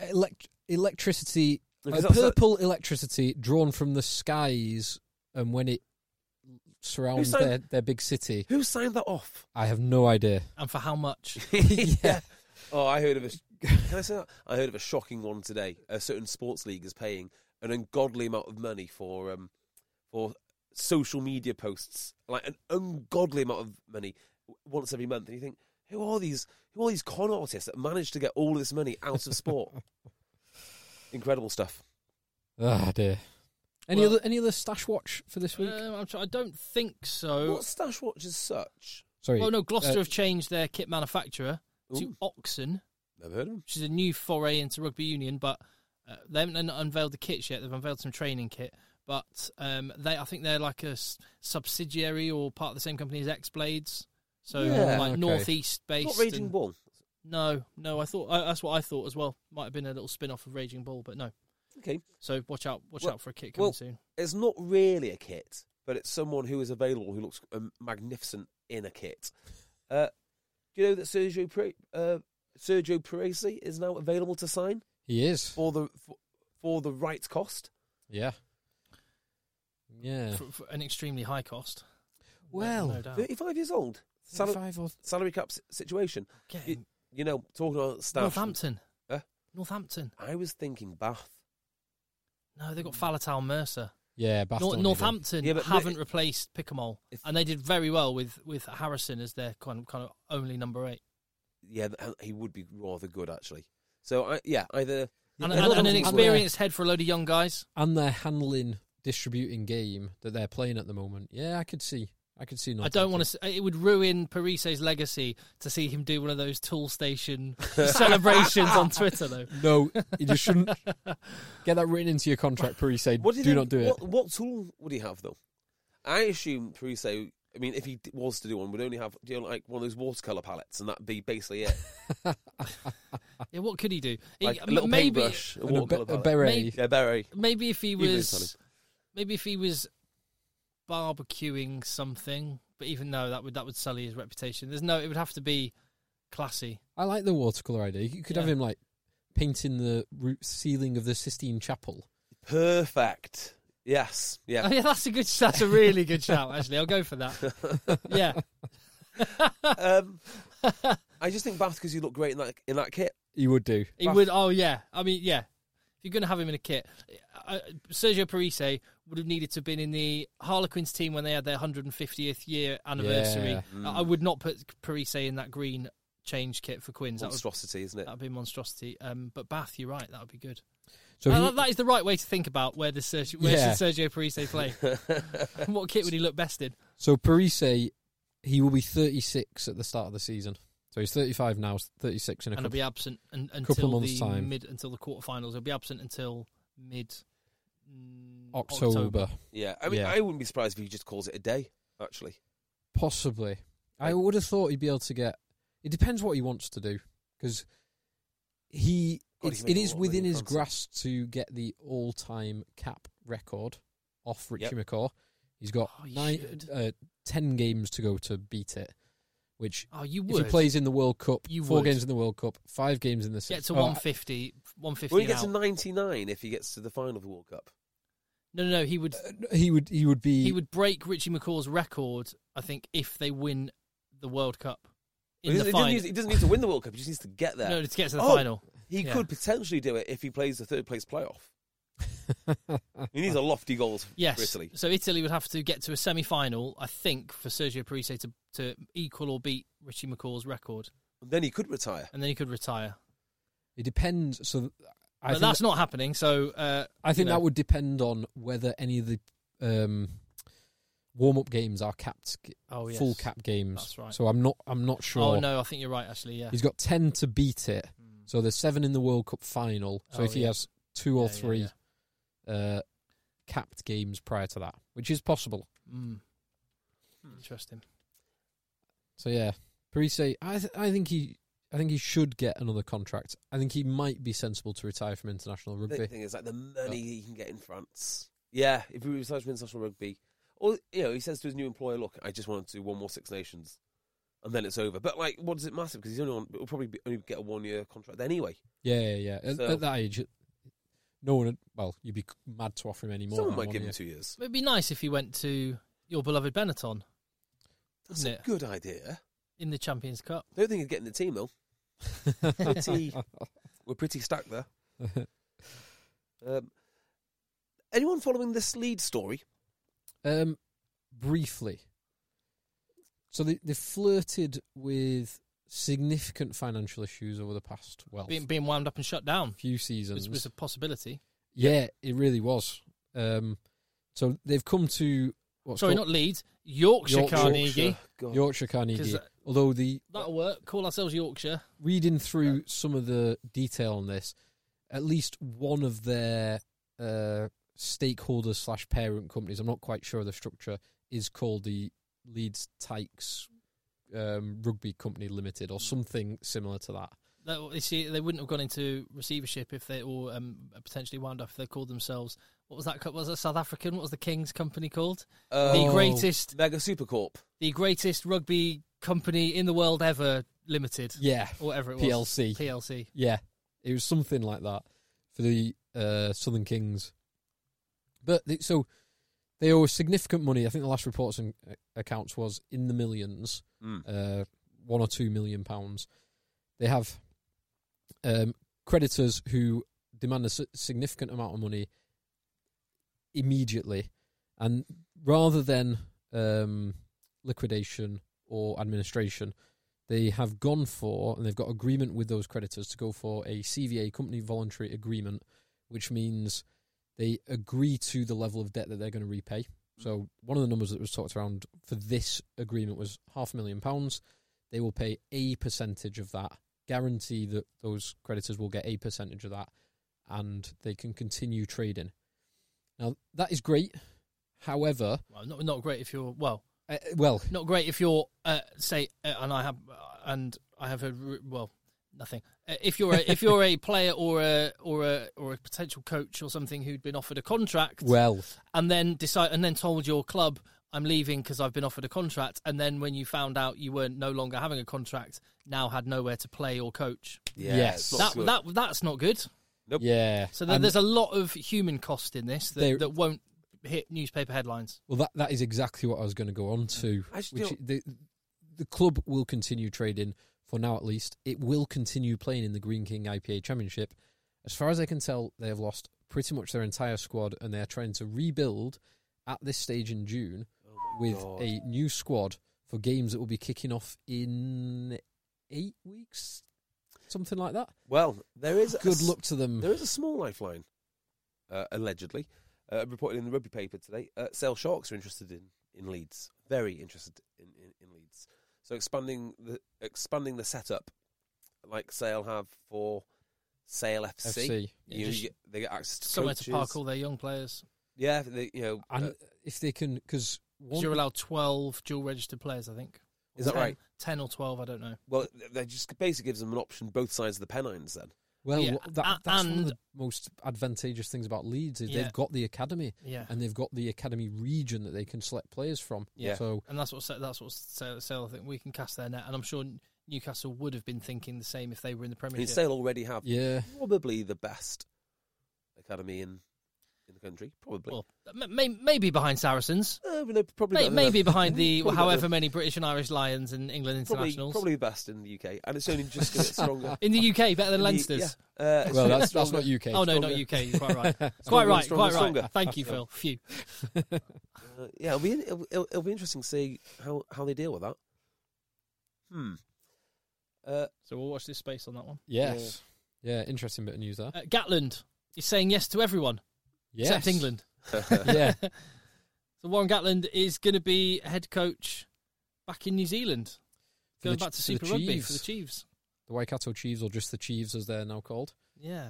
Electricity, purple electricity drawn from the skies, and when it surround their big city. Who signed that off? I have no idea. And for how much? Yeah. Oh, I heard of a. Can I say that? I heard of a shocking one today. A certain sports league is paying an ungodly amount of money for social media posts, like an ungodly amount of money once every month. And you think, who are these con artists that manage to get all this money out of sport? Incredible stuff. Ah, dear. Any other stash watch for this week? I don't think so. What stash watch is such? Sorry. Oh no, Gloucester have changed their kit manufacturer to Oxen. Never heard of them. Which is a new foray into rugby union, but they haven't unveiled the kits yet. They've unveiled some training kit, but I think they're like a subsidiary or part of the same company as X-Blades. So northeast based. Not Raging Bull. No. I thought that's what I thought as well. Might have been a little spin-off of Raging Bull, but no. Okay. So watch out for a kit coming soon. It's not really a kit, but it's someone who is available who looks magnificent in a kit. Do you know that Sergio Parisse is now available to sign? He is for the right cost. Yeah. For an extremely high cost. Well, no doubt. 35 years old. Salary cap situation. Okay. Talking about staff. Northampton. Northampton. I was thinking Bath. No, they've got Faletau Mercer. Yeah, Bath. Northampton haven't replaced Picamole, and they did very well with Harrison as their kind of only number 8. Yeah, he would be rather good actually. So either and an experienced head for a load of young guys, and their handling, distributing game that they're playing at the moment. Yeah, I could see. I don't want to. It would ruin Parisse's legacy to see him do one of those Tool Station celebrations on Twitter, though. No, you just shouldn't get that written into your contract. Parisse, do not do it. What tool would he have though? I assume Parisse. I mean, if he was to do one, would only have like one of those watercolor palettes, and that'd be basically it. Yeah, what could he do? Like a little paintbrush, a beret. Beret. Maybe if he was barbecuing something, but even though that would sully his reputation. It would have to be classy. I like the watercolor idea. You could have him like painting the ceiling of the Sistine Chapel. Perfect. Yes. Yeah. Oh, yeah, that's a really good shout. Actually, I'll go for that. Yeah. I just think Bath because you look great in that kit. He would do. He would. Oh yeah. I mean, yeah. If you're going to have him in a kit, Sergio Parisse would have needed to have been in the Harlequins team when they had their 150th year anniversary. Yeah. I would not put Parisse in that green change kit for Quins. Monstrosity, isn't it? That would be monstrosity. But Bath, you're right. That would be good. So that is the right way to think about where should Sergio Parisse play. What kit would he look best in? So Parisse, he will be 36 at the start of the season. So he's 35 now, 36 in a couple. And he'll be absent until couple months' time. Until the quarterfinals. He'll be absent until mid October. Yeah, I mean, I wouldn't be surprised if he just calls it a day. Actually, possibly. I would have thought he'd be able to get. It depends what he wants to do because it is within his grasp to get the all-time cap record off Richie McCaw. He's got 10 games to go to beat it. Which, if he plays in the World Cup, 4 games in the World Cup, 5 games in the... Get to 150. Well, he gets to 99 if he gets to the final of the World Cup. No, he would... He would break Richie McCaw's record, I think, if they win the World Cup in the final. He doesn't need to win the World Cup, he just needs to get there. No, to get to the final. He could potentially do it if he plays the third-place playoff. He needs a lofty goal for Italy. So Italy would have to get to a semi-final, I think, for Sergio Parisse to equal or beat Richie McCaw's record. And then he could retire. It depends. So, but that's not happening. So I think that would depend on whether any of the warm-up games are capped, full cap games. That's right. So I'm not sure. Oh no, I think you're right. Actually, yeah. He's got 10 to beat it. So there's 7 in the World Cup final. So if he has 2 or 3 capped games prior to that, which is possible. Interesting. So yeah, Parisse, I think he should get another contract. I think he might be sensible to retire from international rugby. The thing is, like the money he can get in France. Yeah, if he retires from international rugby, or he says to his new employer, "Look, I just want to do one more Six Nations, and then it's over." But like, what does it matter? Because he'll probably only get a 1-year contract anyway. Yeah. At that age, no one. Well, you'd be mad to offer him any more. Someone might give him 2 years. It'd be nice if he went to your beloved Benetton. That's a good idea. In the Champions Cup. I don't think he'd get in the team, though. We're pretty stacked there. Anyone following this Leeds story? Briefly. So they flirted with significant financial issues over the past, being wound up and shut down. Few seasons. Which was a possibility. Yeah, it really was. So they've come to... not Leeds. Yorkshire Carnegie. Yorkshire Carnegie. Although that'll work. Call ourselves Yorkshire. Reading through some of the detail on this, at least one of their stakeholders / parent companies, I'm not quite sure of the structure, is called the Leeds Tykes Rugby Company Limited or something similar to that. You see, they wouldn't have gone into receivership if they or potentially wound up if they called themselves. What was that? Was it South African? What was the King's company called? The greatest Mega Supercorp. The greatest rugby company in the world ever, Limited. Yeah, or whatever it was. PLC. Yeah, it was something like that for the Southern Kings. But they owe significant money. I think the last reports and accounts was in the millions, £1 or £2 million. They have creditors who demand a significant amount of money immediately, and rather than liquidation or administration, they have gone for, and they've got agreement with those creditors to go for a CVA, company voluntary agreement, which means they agree to the level of debt that they're going to repay. So one of the numbers that was talked around for this agreement was £500,000. They will pay a percentage of that, guarantee that those creditors will get a percentage of that, and they can continue trading. Now, that is great. However... not great if you're... not great if you're, say, and I have heard, nothing. If you're a player or a potential coach or something who'd been offered a contract, and then told your club, I'm leaving because I've been offered a contract, and then when you found out you weren't no longer having a contract, now had nowhere to play or coach. Yeah, yes, that's not good. Nope. Yeah. So there's a lot of human cost in this that won't hit newspaper headlines. Well, that is exactly what I was going to go on to. The club will continue trading for now, at least. It will continue playing in the Greene King IPA Championship. As far as I can tell, they have lost pretty much their entire squad, and they are trying to rebuild at this stage in June with a new squad for games that will be kicking off in 8 weeks, something like that. Well, there is good luck to them. There is a small lifeline, allegedly, reported in the rugby paper today. Sale Sharks are interested in Leeds, very interested in Leeds. So expanding the setup, like Sale have for Sale FC. They get access to somewhere coaches. To park all their young players. Yeah, and if they can, because you're allowed 12 dual registered players, I think. Is that right? 10 or 12, I don't know. Well, that just basically gives them an option both sides of the Pennines then. Well, yeah. That's one of the most advantageous things about Leeds is they've got the academy, and they've got the academy region that they can select players from. Yeah. So, and that's what Sale I think we can cast their net, and I'm sure Newcastle would have been thinking the same if they were in the Premiership. I mean, Sale already have probably the best academy in the country, probably. Well, maybe behind Saracens. Probably maybe behind the however many British and Irish Lions and England internationals. Probably the best in the UK, and it's only just going to get stronger. In the UK, better than Leinster's. Well, that's not UK. Oh no, not UK. You're quite right. Quite right. Thank you, Phil. Phew. It'll be interesting to see how they deal with that. So we'll watch this space on that one. Yes. Yeah, interesting bit of news there. Gatland is saying yes to everyone. Yes. Except England. Yeah. So Warren Gatland is going to be head coach back in New Zealand. Going back to Super Rugby for the Chiefs. The Waikato Chiefs, or just the Chiefs as they're now called. Yeah.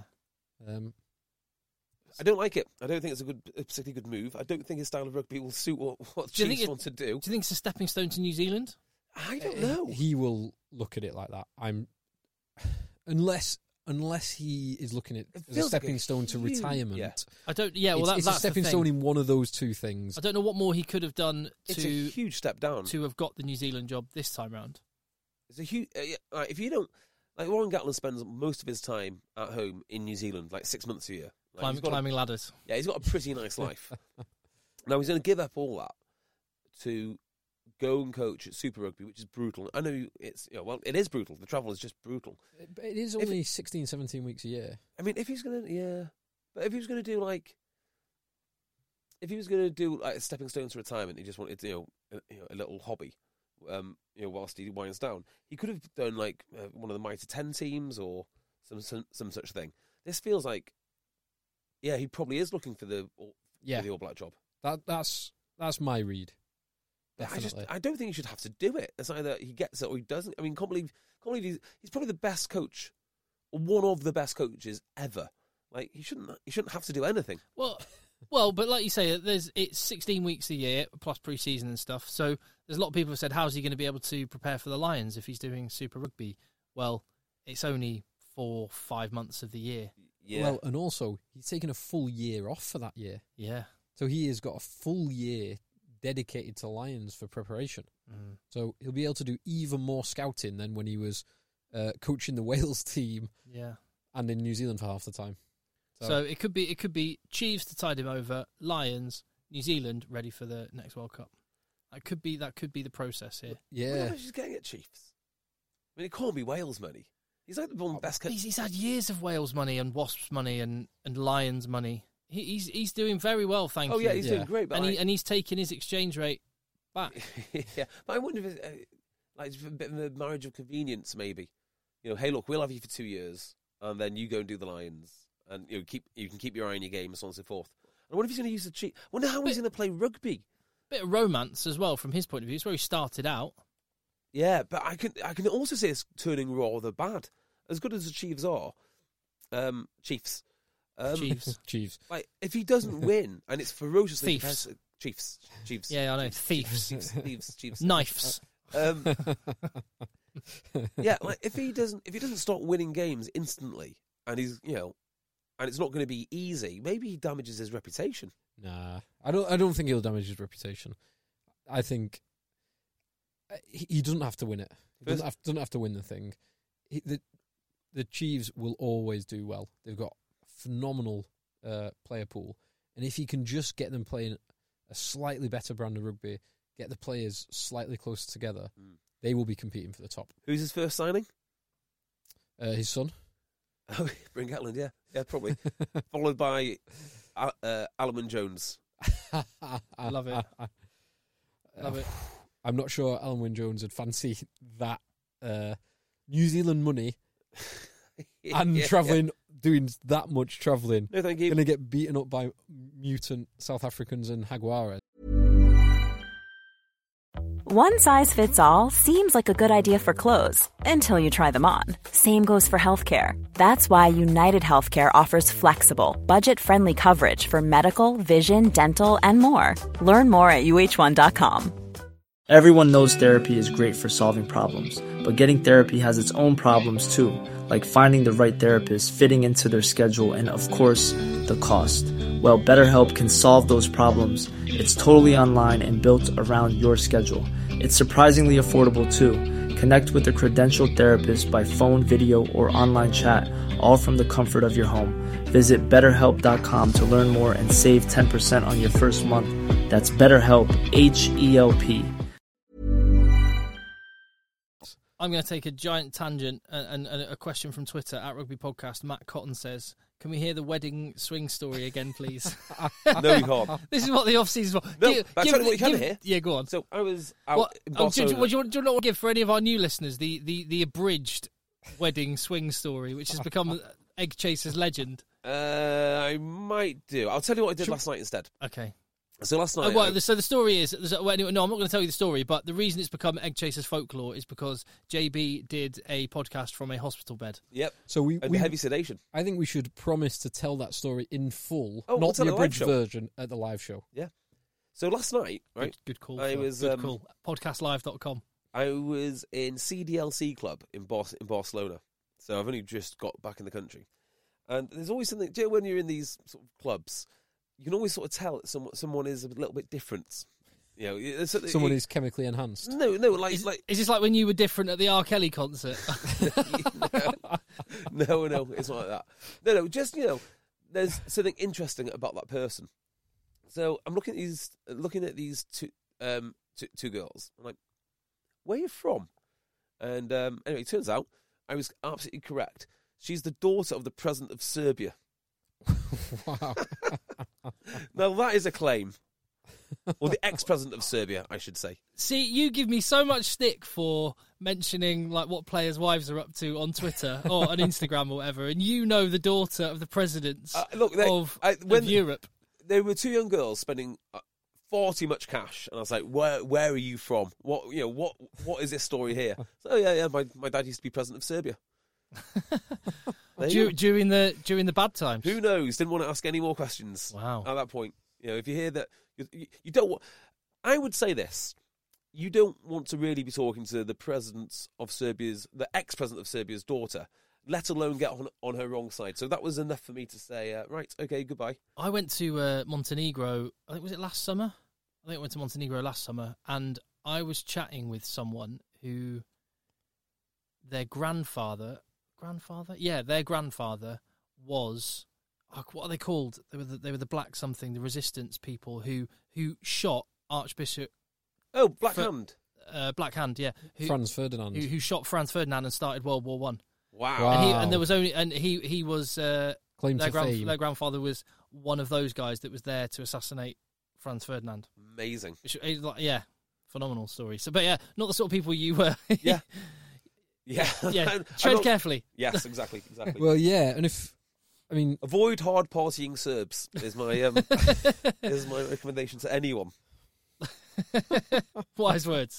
I don't like it. I don't think it's a particularly good move. I don't think his style of rugby will suit what Chiefs want to do. Do you think it's a stepping stone to New Zealand? I don't know. He will look at it like that. Unless he is looking at it as a stepping stone to retirement. Yeah. I don't. Yeah, well, it's a stepping stone in one of those two things. I don't know what more he could have done. It's a huge step down to have got the New Zealand job this time round. It's a huge. If you don't, like, Warren Gatland spends most of his time at home in New Zealand, like 6 months a year, climbing ladders. Yeah, he's got a pretty nice life. Now he's going to give up all that to go and coach at Super Rugby, which is brutal. I know it's it is brutal. The travel is just brutal. But it is only 16, 17 weeks a year. I mean, if he's gonna but if he was gonna do a stepping stone to retirement, he just wanted a little hobby, whilst he winds down. He could have done one of the Mitre 10 teams or some such thing. This feels like, he probably is looking for the All Black job. That's my read. Definitely. I don't think he should have to do it. It's either he gets it or he doesn't. I mean, can't believe he's probably the best coach, or one of the best coaches ever. Like he shouldn't have to do anything. Well, but like you say, it's 16 weeks a year plus pre-season and stuff. So there's a lot of people who said, how's he going to be able to prepare for the Lions if he's doing Super Rugby? Well, it's only 4-5 months of the year. Yeah. Well, and also he's taken a full year off for that year. Yeah. So he has got a full year dedicated to Lions for preparation. Mm. So he'll be able to do even more scouting than when he was coaching the Wales team. Yeah. And in New Zealand for half the time. So it could be Chiefs to tide him over, Lions, New Zealand ready for the next World Cup. That could be the process here. Yeah. How much he's getting at Chiefs? I mean, it can't be Wales money. He's like the one best. He's had years of Wales money and Wasps money and Lions money. He's doing very well, thank you. Oh yeah, he's doing great. But and he's taking his exchange rate back. Yeah, but I wonder if it's a bit of a marriage of convenience, maybe. Hey, look, we'll have you for 2 years, and then you go and do the Lions, and you can keep your eye on your game, and so on and so forth. I wonder if he's going to use the cheat. I wonder how he's going to play rugby. Bit of romance as well from his point of view. It's where he started out. Yeah, but I can also say it's turning rather bad. As good as the Chiefs are, Chiefs. Chiefs. Like if he doesn't win, and it's ferociously Thieves. Chiefs. Yeah, I know. Thieves. Chiefs. Knives. Yeah, like if he doesn't start winning games instantly, and he's and it's not going to be easy, maybe he damages his reputation. Nah, I don't think he'll damage his reputation. I think he doesn't have to win it. He doesn't have to win the thing. The Chiefs will always do well. They've got phenomenal player pool, and if he can just get them playing a slightly better brand of rugby, get the players slightly closer together, they will be competing for the top. Who's his first signing? His son. Oh, Bryn Gatland, yeah, probably. Followed by Alun Jones. I love it. Love it. I'm not sure Alun Wyn Jones would fancy that New Zealand money and travelling, doing that much travelling. No, thank you. Going to get beaten up by mutant South Africans and Jaguares. One size fits all seems like a good idea for clothes until you try them on. Same goes for healthcare. That's why United Healthcare offers flexible, budget-friendly coverage for medical, vision, dental, and more. Learn more at uh1.com. Everyone knows therapy is great for solving problems, but getting therapy has its own problems too, like finding the right therapist, fitting into their schedule, and of course, the cost. Well, BetterHelp can solve those problems. It's totally online and built around your schedule. It's surprisingly affordable too. Connect with a credentialed therapist by phone, video, or online chat, all from the comfort of your home. Visit BetterHelp.com to learn more and save 10% on your first month. That's BetterHelp, H-E-L-P. I'm going to take a giant tangent and a question from Twitter at Rugby Podcast. Matt Cotton says, "Can we hear the wedding swing story again, please?" No, we can't. This is what the off-season is for. No, but tell you what you can hear. Yeah, go on. So I was out in do Barcelona. you not want to give for any of our new listeners the abridged wedding swing story, which has become Egg Chaser's legend? I might do. I'll tell you what I did last night instead. Okay. So last night... so the story is... anyway, no, I'm not going to tell you the story, but the reason it's become Egg Chaser's folklore is because JB did a podcast from a hospital bed. Yep. So we heavy sedation. I think we should promise to tell that story in full, not not the abridged show. version at the live show. Yeah. So last night, right? Good call. Good call. Podcastlive.com. I was in CDLC Club in Barcelona. So I've only just got back in the country. And there's always something... Do you know when you're in these sort of clubs... You can always sort of tell that someone is a little bit different. Someone is chemically enhanced. No, Is this like when you were different at the R. Kelly concert? No, it's not like that. No, just there's something interesting about that person. So I'm looking at these two two girls. I'm like, where are you from? And anyway, it turns out I was absolutely correct. She's the daughter of the president of Serbia. Wow. Now, that is a claim. Or the ex-president of Serbia, I should say. See, you give me so much stick for mentioning like what players' wives are up to on Twitter or on Instagram or whatever, and you know the daughter of the presidents of Europe. There were two young girls spending far too much cash, and I was like, "Where are you from? What is this story here?" So yeah, my dad used to be president of Serbia. During the bad times. Who knows? Didn't want to ask any more questions. Wow. At that point, if you hear that, you don't want. I would say this: you don't want to really be talking to the the ex-president of Serbia's daughter, let alone get on her wrong side. So that was enough for me to say, right, okay, goodbye. I went to Montenegro. I think was it last summer. I think I went to Montenegro last summer, and I was chatting with someone who their grandfather was. What are they called? They were the Black something, the resistance people who shot Archbishop. Oh, Black Hand. Black Hand, yeah. Franz Ferdinand. Who shot Franz Ferdinand and started World War One. Wow. And there was only he was claim to fame. Their grandfather was one of those guys that was there to assassinate Franz Ferdinand. Amazing. Yeah, phenomenal story. So, but yeah, not the sort of people you were. Yeah. Tread carefully. Yes, exactly. Well, yeah, and avoid hard partying Serbs is my is my recommendation to anyone. Wise words.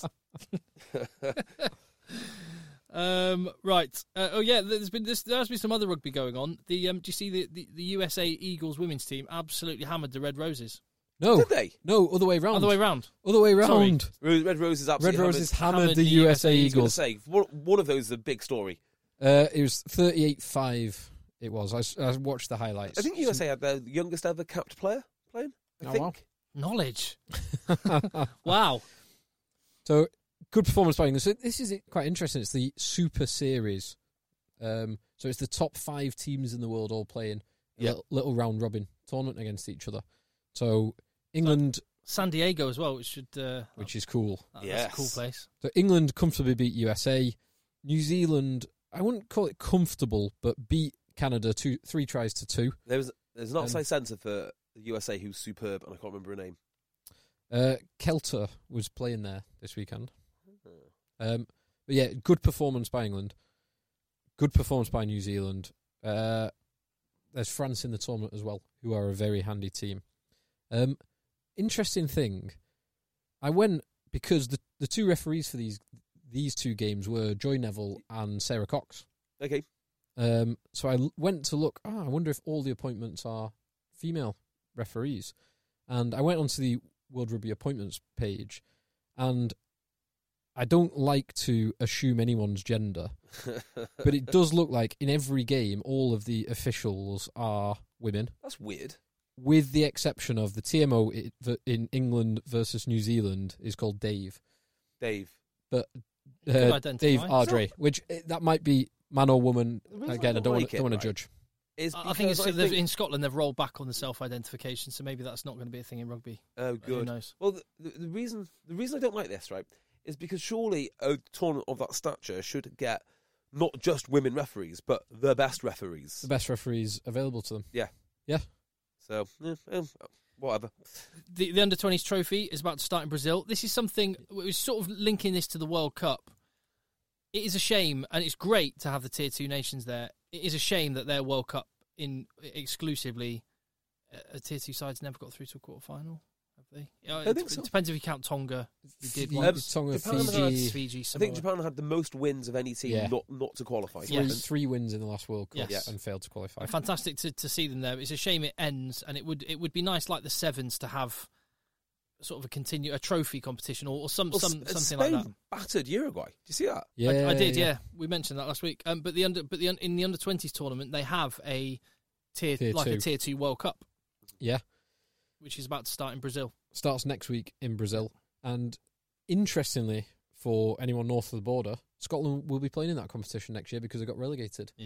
Right. There has been some other rugby going on. Do you see the USA Eagles women's team absolutely hammered the Red Roses? No. Did they? No, other way round. Other way round. Sorry. Red Roses absolutely Red Roses hammered the USA Eagles. I was going to say, one of those is a big story. It was 38-5. It was. I watched the highlights. I think USA had their youngest ever capped player playing. I think. Wow. Knowledge. Wow. So, good performance by England. So, this is quite interesting. It's the Super Series. So, it's the top 5 teams in the world all playing a little round robin tournament against each other. So, England... San Diego as well, which is cool. That's a cool place. So, England comfortably beat USA. New Zealand, I wouldn't call it comfortable, but beat Canada 3 tries to 2. There's an outside centre for the USA who's superb, and I can't remember her name. Kelter was playing there this weekend. But yeah, good performance by England. Good performance by New Zealand. There's France in the tournament as well, who are a very handy team. Interesting thing, I went because the 2 referees for these 2 games were Joy Neville and Sarah Cox. Okay. So I went to look, I wonder if all the appointments are female referees. And I went onto the World Rugby appointments page, and I don't like to assume anyone's gender, but it does look like in every game all of the officials are women. That's weird. With the exception of the TMO in England versus New Zealand is called Dave. But Dave Ardrey, which that might be man or woman. Again, I don't want to judge. I think in Scotland they've rolled back on the self-identification, so maybe that's not going to be a thing in rugby. Oh, good. Who knows? Well, the reason I don't like this, right, is because surely a tournament of that stature should get not just women referees, but the best referees. The best referees available to them. Yeah. So, whatever. The Under-20s trophy is about to start in Brazil. This is something, we're sort of linking this to the World Cup. It is a shame, and it's great to have the Tier 2 nations there. It is a shame that their World Cup exclusively, Tier 2 sides never got through to a quarter-final, have they? I think so. It depends if you count Tonga. Tonga, Fiji. I think Japan had the most wins of any team not to qualify. Three wins in the last World Cup and failed to qualify. Fantastic to see them there. It's a shame it ends, and it would be nice, like the Sevens, to have sort of a trophy competition or something Spain like that. Battered Uruguay. Do you see that? Yeah, I did. Yeah, we mentioned that last week. But in the Under-20s tournament, they have a tier 2 World Cup. Yeah, which is about to start in Brazil. Starts next week in Brazil, and interestingly, for anyone north of the border, Scotland will be playing in that competition next year because they got relegated. Yeah,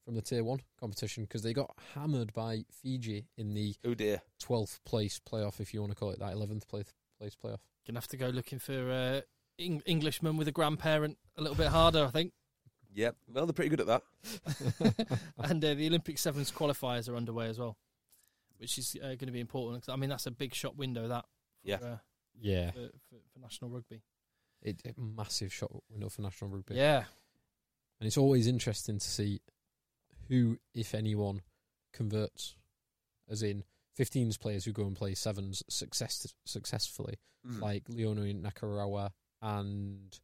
from the Tier 1 competition because they got hammered by Fiji in the 12th place playoff, if you want to call it that, 11th place playoff. Gonna have to go looking for Englishmen with a grandparent a little bit harder, I think. Yep, well, they're pretty good at that. And the Olympic Sevens qualifiers are underway as well, which is going to be important. I mean, that's a big shot window, that. For national rugby. A massive shot window for national rugby. Yeah. And it's always interesting to see who, if anyone, converts. As in, 15s players who go and play 7s successfully, like Leone Nakarawa and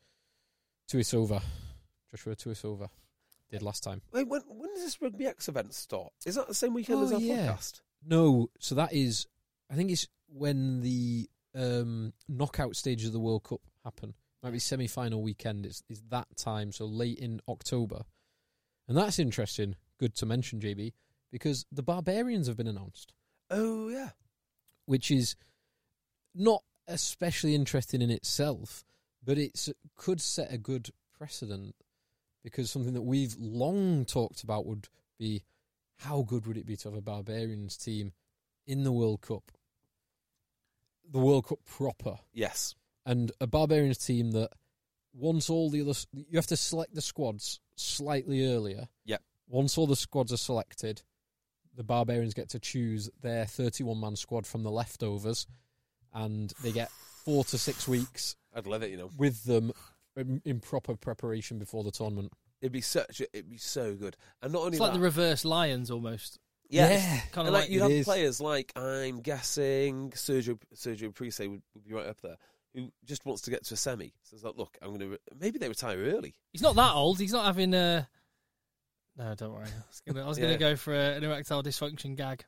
Joshua Tuisova did last time. Wait, when does this Rugby X event start? Is that the same weekend as our podcast? No, so that is, I think it's when the knockout stage of the World Cup happen. Might be semi-final weekend. It's that time, so late in October. And that's interesting, good to mention, JB, because the Barbarians have been announced. Oh, yeah. Which is not especially interesting in itself, but it could set a good precedent, because something that we've long talked about would be, how good would it be to have a Barbarians team in the World Cup? The World Cup proper. Yes. And a Barbarians team that once all the other... You have to select the squads slightly earlier. Yep. Once all the squads are selected, the Barbarians get to choose their 31-man squad from the leftovers, and they get 4 to 6 weeks... I'd love it, you know. ...with them in proper preparation before the tournament. It'd be so good. And not only it's like the reverse Lions almost. Yeah. Kind of like you'd have players like, I'm guessing Sergio Prise would be right up there, who just wants to get to a semi. So it's like, look, maybe they retire early. He's not that old. He's not having No, don't worry. I was gonna go for an erectile dysfunction gag.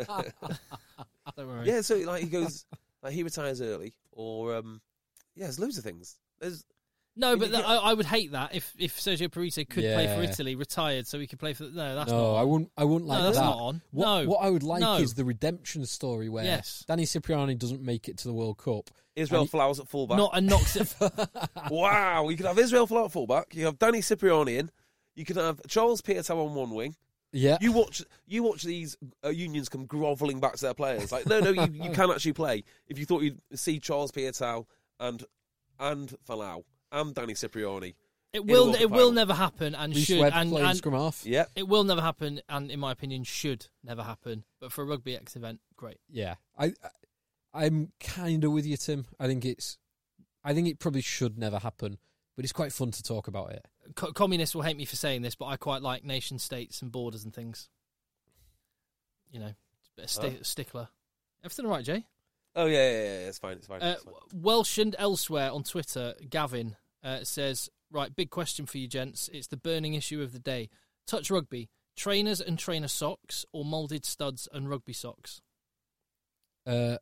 Don't worry. Yeah, so like he goes, like he retires early, or there's loads of things. No, but I would hate that if Sergio Parise could play for Italy, retired, so he could play for... No, that's not on. I wouldn't like that. That's not on. What I would like is the redemption story where Danny Cipriani doesn't make it to the World Cup. Israel Folau's at fullback. Knocks it... Wow, you could have Israel Folau at fullback, you have Danny Cipriani in, you could have Charles Piatow on one wing. Yeah. You watch these unions come grovelling back to their players. Like, no, you can actually play. If you thought you'd see Charles Piatow and Folau... and Danny Cipriani. It will never happen, and Reece should Webb and scrum half. Yeah. It will never happen, and in my opinion, should never happen. But for a Rugby X event, great. Yeah, I'm kind of with you, Tim. I think it probably should never happen, but it's quite fun to talk about it. Communists will hate me for saying this, but I quite like nation states and borders and things. You know, it's a bit of stickler. Everything all right, Jay? Oh yeah, it's fine. Welsh and elsewhere on Twitter, Gavin says, right, big question for you gents. It's the burning issue of the day. Touch rugby, trainers and trainer socks, or moulded studs and rugby socks? I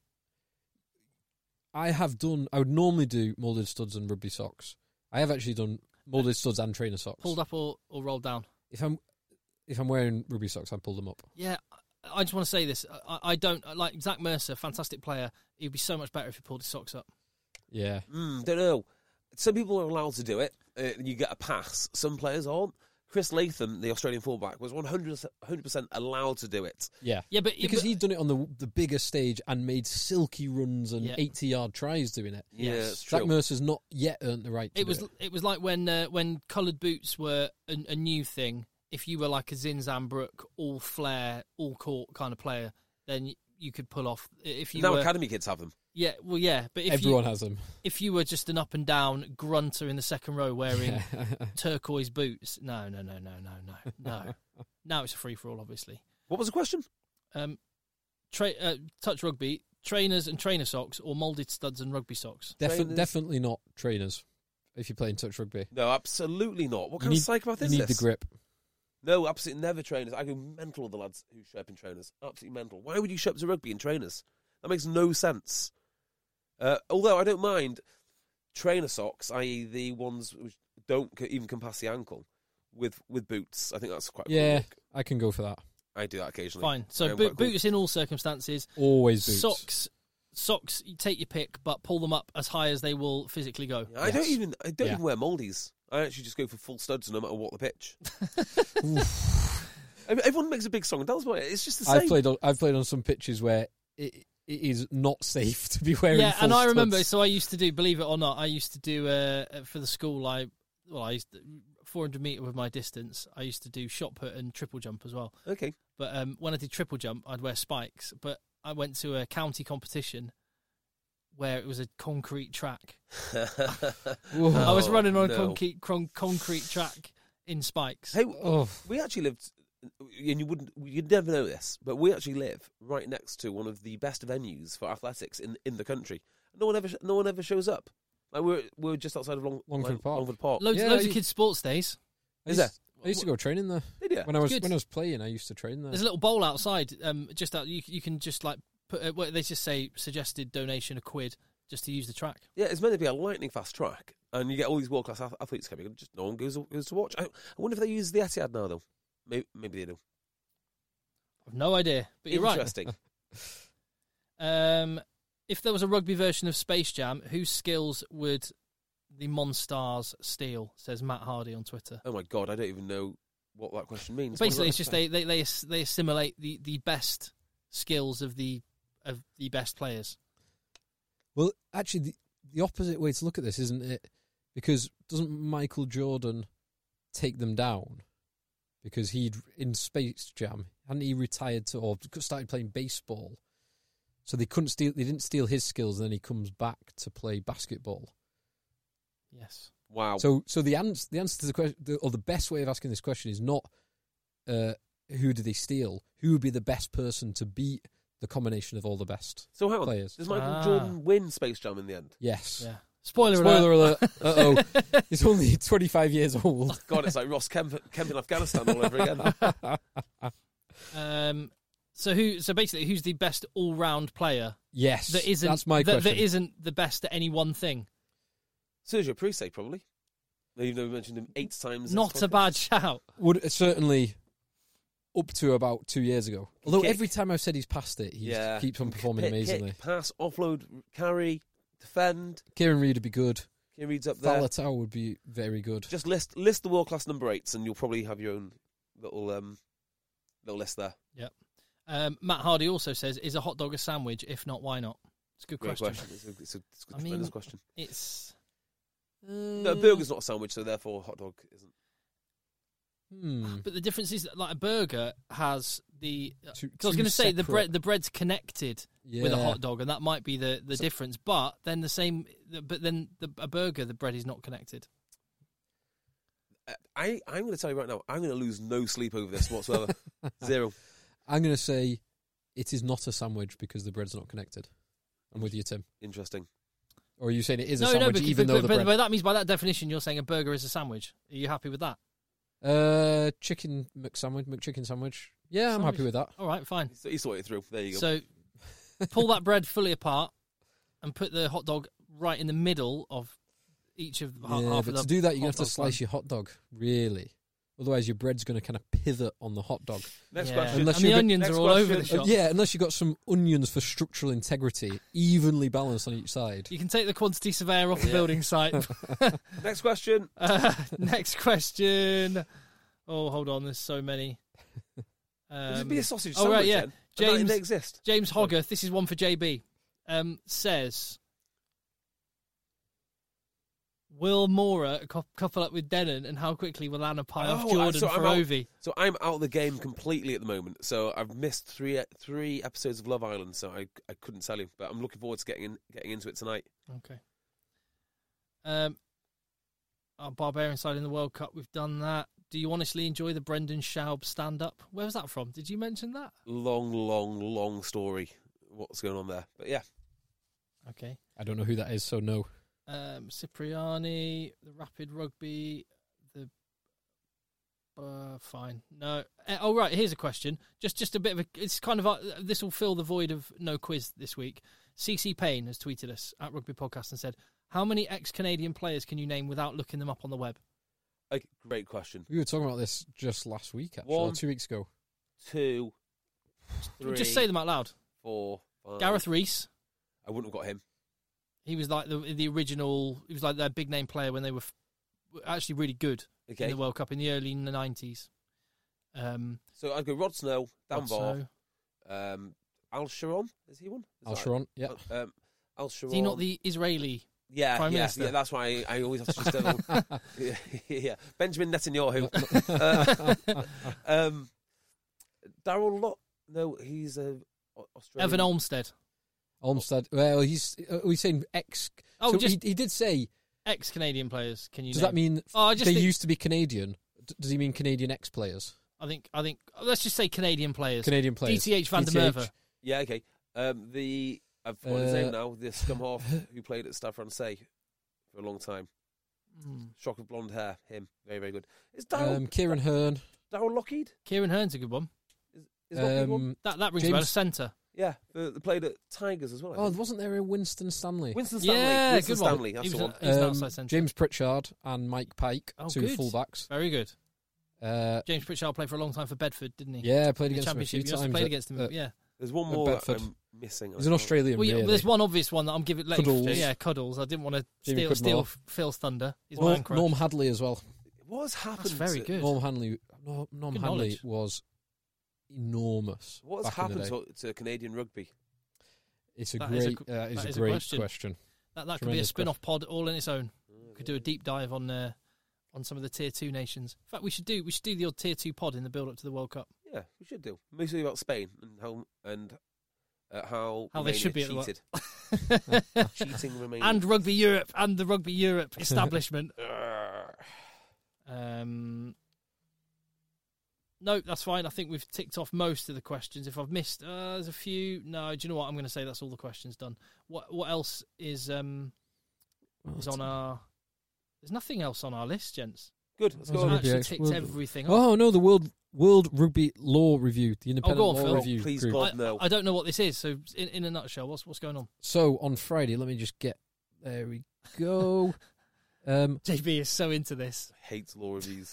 would normally do moulded studs and rugby socks. I have actually done moulded studs and trainer socks. Pulled up or rolled down? If I'm wearing rugby socks, I pull them up. Yeah, I just want to say this. I don't like Zach Mercer, fantastic player. He'd be so much better if he pulled his socks up. Yeah. Don't know. Some people are allowed to do it, and you get a pass. Some players aren't. Chris Latham, the Australian fullback, was 100% allowed to do it. Yeah, but he'd done it on the bigger stage and made silky runs and 80-yard tries doing it. Yeah, it's Zach true. Mercer's not yet earned the right to do it. It was like when coloured boots were a new thing. If you were like a Zinzan Brook, all flair, all court kind of player, then you could pull off. If you now were, academy kids have them. Yeah, well, yeah, but if everyone has them. If you were just an up and down grunter in the second row wearing turquoise boots, no. Now it's a free for all, obviously. What was the question? Touch rugby, trainers and trainer socks, or moulded studs and rugby socks. Definitely not trainers. If you're playing touch rugby, no, absolutely not. What kind of psychopath is this? You need the grip. No, absolutely never trainers. I go mental with the lads who show up in trainers. Absolutely mental. Why would you show up to rugby in trainers? That makes no sense. Although I don't mind trainer socks, i.e. the ones which don't even come past the ankle, with boots. I think that's quite cool. Yeah, I can go for that. I do that occasionally. Fine. So boots in all circumstances. Always boots. Socks, you take your pick, but pull them up as high as they will physically go. Yeah, I don't even wear mouldies. I actually just go for full studs no matter what the pitch. Everyone makes a big song and dance about it. It's just the same. I've played on some pitches where it is not safe to be wearing. Yeah, full and I studs. remember. So I used to do, believe it or not, I used to do for the school. I used to, 400 metre with my distance. I used to do shot put and triple jump as well. Okay. But when I did triple jump, I'd wear spikes. But I went to a county competition where it was a concrete track. I was running on a concrete track in spikes. Hey, we actually lived, and you'd never know this, but we actually live right next to one of the best venues for athletics in the country. No one ever shows up. Like we're just outside of Longford Park. Loads of kids' sports days. Is there? I used to go training there. Did you? When I was playing, I used to train there. There's a little bowl outside. Just out, you can just like put. They just say suggested donation £1 just to use the track. Yeah, it's meant to be a lightning fast track, and you get all these world class athletes coming. And just no one goes to watch. I wonder if they use the Etihad now though. Maybe they do. I've no idea, but you're right. Interesting. If there was a rugby version of Space Jam, whose skills would the Monstars steal? Says Matt Hardy on Twitter. Oh my God, I don't even know what that question means. Basically, it's just they assimilate the best skills of the best players. Well, actually, the opposite way to look at this, isn't it? Because doesn't Michael Jordan take them down? Because in Space Jam, hadn't he retired or started playing baseball? So they didn't steal his skills, and then he comes back to play basketball. Yes. Wow. So the answer to the question, or the best way of asking this question, is not who did they steal? Who would be the best person to beat the combination of all the best players? Does Michael Jordan win Space Jam in the end? Yes. Yeah. Spoiler alert. Uh-oh. He's only 25 years old. God, it's like Ross Kemp in Afghanistan all over again. So basically, who's the best all-round player? Yes, that's my question. That isn't the best at any one thing. Sergio Parisse, probably. Even though we mentioned him 8 times. Not a bad shout. Would certainly up to about 2 years ago. Although every time I've said he's passed it, he keeps on performing amazingly. Kick, pass, offload, carry, defend. Kieran Reid would be good. Kieran Reid's up there. Faletau would be very good. Just list the world-class number 8s and you'll probably have your own little list there. Yep. Matt Hardy also says, is a hot dog a sandwich? If not, why not? It's a good question. It's a tremendous question. It's... No, a burger's not a sandwich, so therefore a hot dog isn't. But the difference is that like a burger has the... Because I was going to say the bread's connected with a hot dog, and that might be the difference. But then a burger, the bread is not connected. I'm going to tell you right now, I'm going to lose no sleep over this whatsoever. 0. I'm going to say it is not a sandwich because the bread's not connected. I'm with you, Tim. Interesting. Or are you saying it is a sandwich even though the bread... But that means by that definition you're saying a burger is a sandwich. Are you happy with that? Chicken McChicken sandwich. Yeah, I'm happy with that. All right, fine. You saw it through. There you go. So pull that bread fully apart and put the hot dog right in the middle of each of half of the... But to do that, you're going to have to slice your hot dog, really. Otherwise, your bread's going to kind of pivot on the hot dog. Next question. And the onions are all over the shop. Unless you've got some onions for structural integrity, evenly balanced on each side. You can take the quantity surveyor off the building site. Next question. Next question. Oh, hold on. There's so many. Would it be a sausage sandwich then? James, they exist. James Hogarth, this is one for JB, says... Will Mora couple up with Denon, and how quickly will Anna pie off Jordan for Ovi? So I'm out of the game completely at the moment. So I've missed three episodes of Love Island, so I couldn't tell you. But I'm looking forward to getting into it tonight. Okay. Our Barbarian side in the World Cup, we've done that. Do you honestly enjoy the Brendan Schaub stand-up? Where was that from? Did you mention that? Long story. What's going on there? But yeah. Okay. I don't know who that is, so no. Cipriani, the Rapid Rugby, the fine. No. Oh right, here's a question. Just a bit of a. It's kind of this will fill the void of no quiz this week. CC Payne has tweeted us at Rugby Podcast and said, "How many ex-Canadian players can you name without looking them up on the web?" Great question. We were talking about this just last week, actually, 1, 2 weeks ago. 2, 3. Just say them out loud. 4, 5. Gareth Rees. I wouldn't have got him. He was like the original. He was like their big name player when they were actually really good in the World Cup in the early 90s. So I'd go Rod Snow, Dan Rod Barr, Al Sharon. Is he one? Al Sharon, yeah. Al Sharon. Is he not the Israeli Prime Minister? Yeah, that's why I always have to just yeah. Benjamin Netanyahu. Darryl Lott. No, he's Australian. Evan Olmsted. Well, he's saying ex. Oh, so he did say ex-Canadian players. Can you? Does that mean they used to be Canadian? Does he mean Canadian ex-players? I think. Let's just say Canadian players. Canadian players. DTH Van der Merwe. Yeah, okay. I've forgotten his name now. The scum half who played at Stade Francais for a long time. Shock of blonde hair. Him. Very, very good. Is Darryl... Kieran Hearn. Darryl Lockheed? Kieran Hearn's a good one. Is Lockheed one? That rings about a centre. Yeah, they played at Tigers as well. Wasn't there a Winston Stanley? Winston Stanley. Yeah, Winston good Stanley. one. That's the one. He was an outside centre. James Pritchard and Mike Pike, two good. fullbacks. Very good. James Pritchard played for a long time for Bedford, didn't he? Yeah, played against him a few times. Played against him. Yeah. There's one more that I'm missing. He's an Australian. Well, there's one obvious one that I'm giving. Cuddles. Yeah, Cuddles. I didn't want to steal Phil's thunder. Norm Hadley as well. What has happened? That's very good. Norm Hadley was enormous. What has happened to Canadian rugby? It's a great question. That could be a spin-off pod all in its own. We could do a deep dive on some of the Tier 2 nations. In fact, we should do the odd Tier 2 pod in the build-up to the World Cup. Yeah, we should do. Mostly about Spain and how they should be cheated. Cheating Romania. And Rugby Europe and the Rugby Europe establishment. No, that's fine. I think we've ticked off most of the questions. If I've missed, there's a few. No, do you know what? I'm going to say that's all the questions done. What else is on our... There's nothing else on our list, gents. Good. Let's go. I've actually ticked everything off. Oh, no, the World Rugby Law Review, the independent go on, law Phil. review Please, group. God, no. I don't know what this is, so in a nutshell, what's going on? So, on Friday, let me just get... There we go. JB is so into this. Hates law reviews.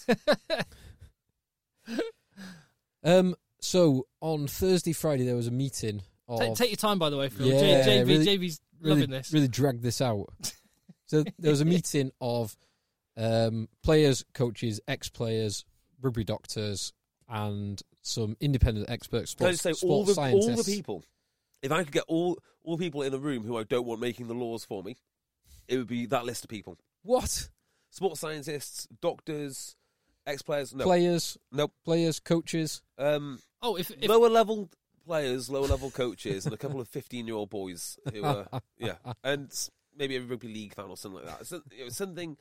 So, on Thursday, Friday, there was a meeting of... Take your time, by the way, Phil. Yeah, JB's loving this. Really dragged this out. So, there was a meeting of players, coaches, ex-players, rugby doctors, and some independent experts, sports scientists. All the people, if I could get all people in a room who I don't want making the laws for me, it would be that list of people. What? Sports scientists, doctors, ex-players, no. Players? Nope. Players, coaches? If lower-level players, lower-level coaches, and a couple of 15-year-old boys who are, and maybe a rugby league fan or something like that. So, something,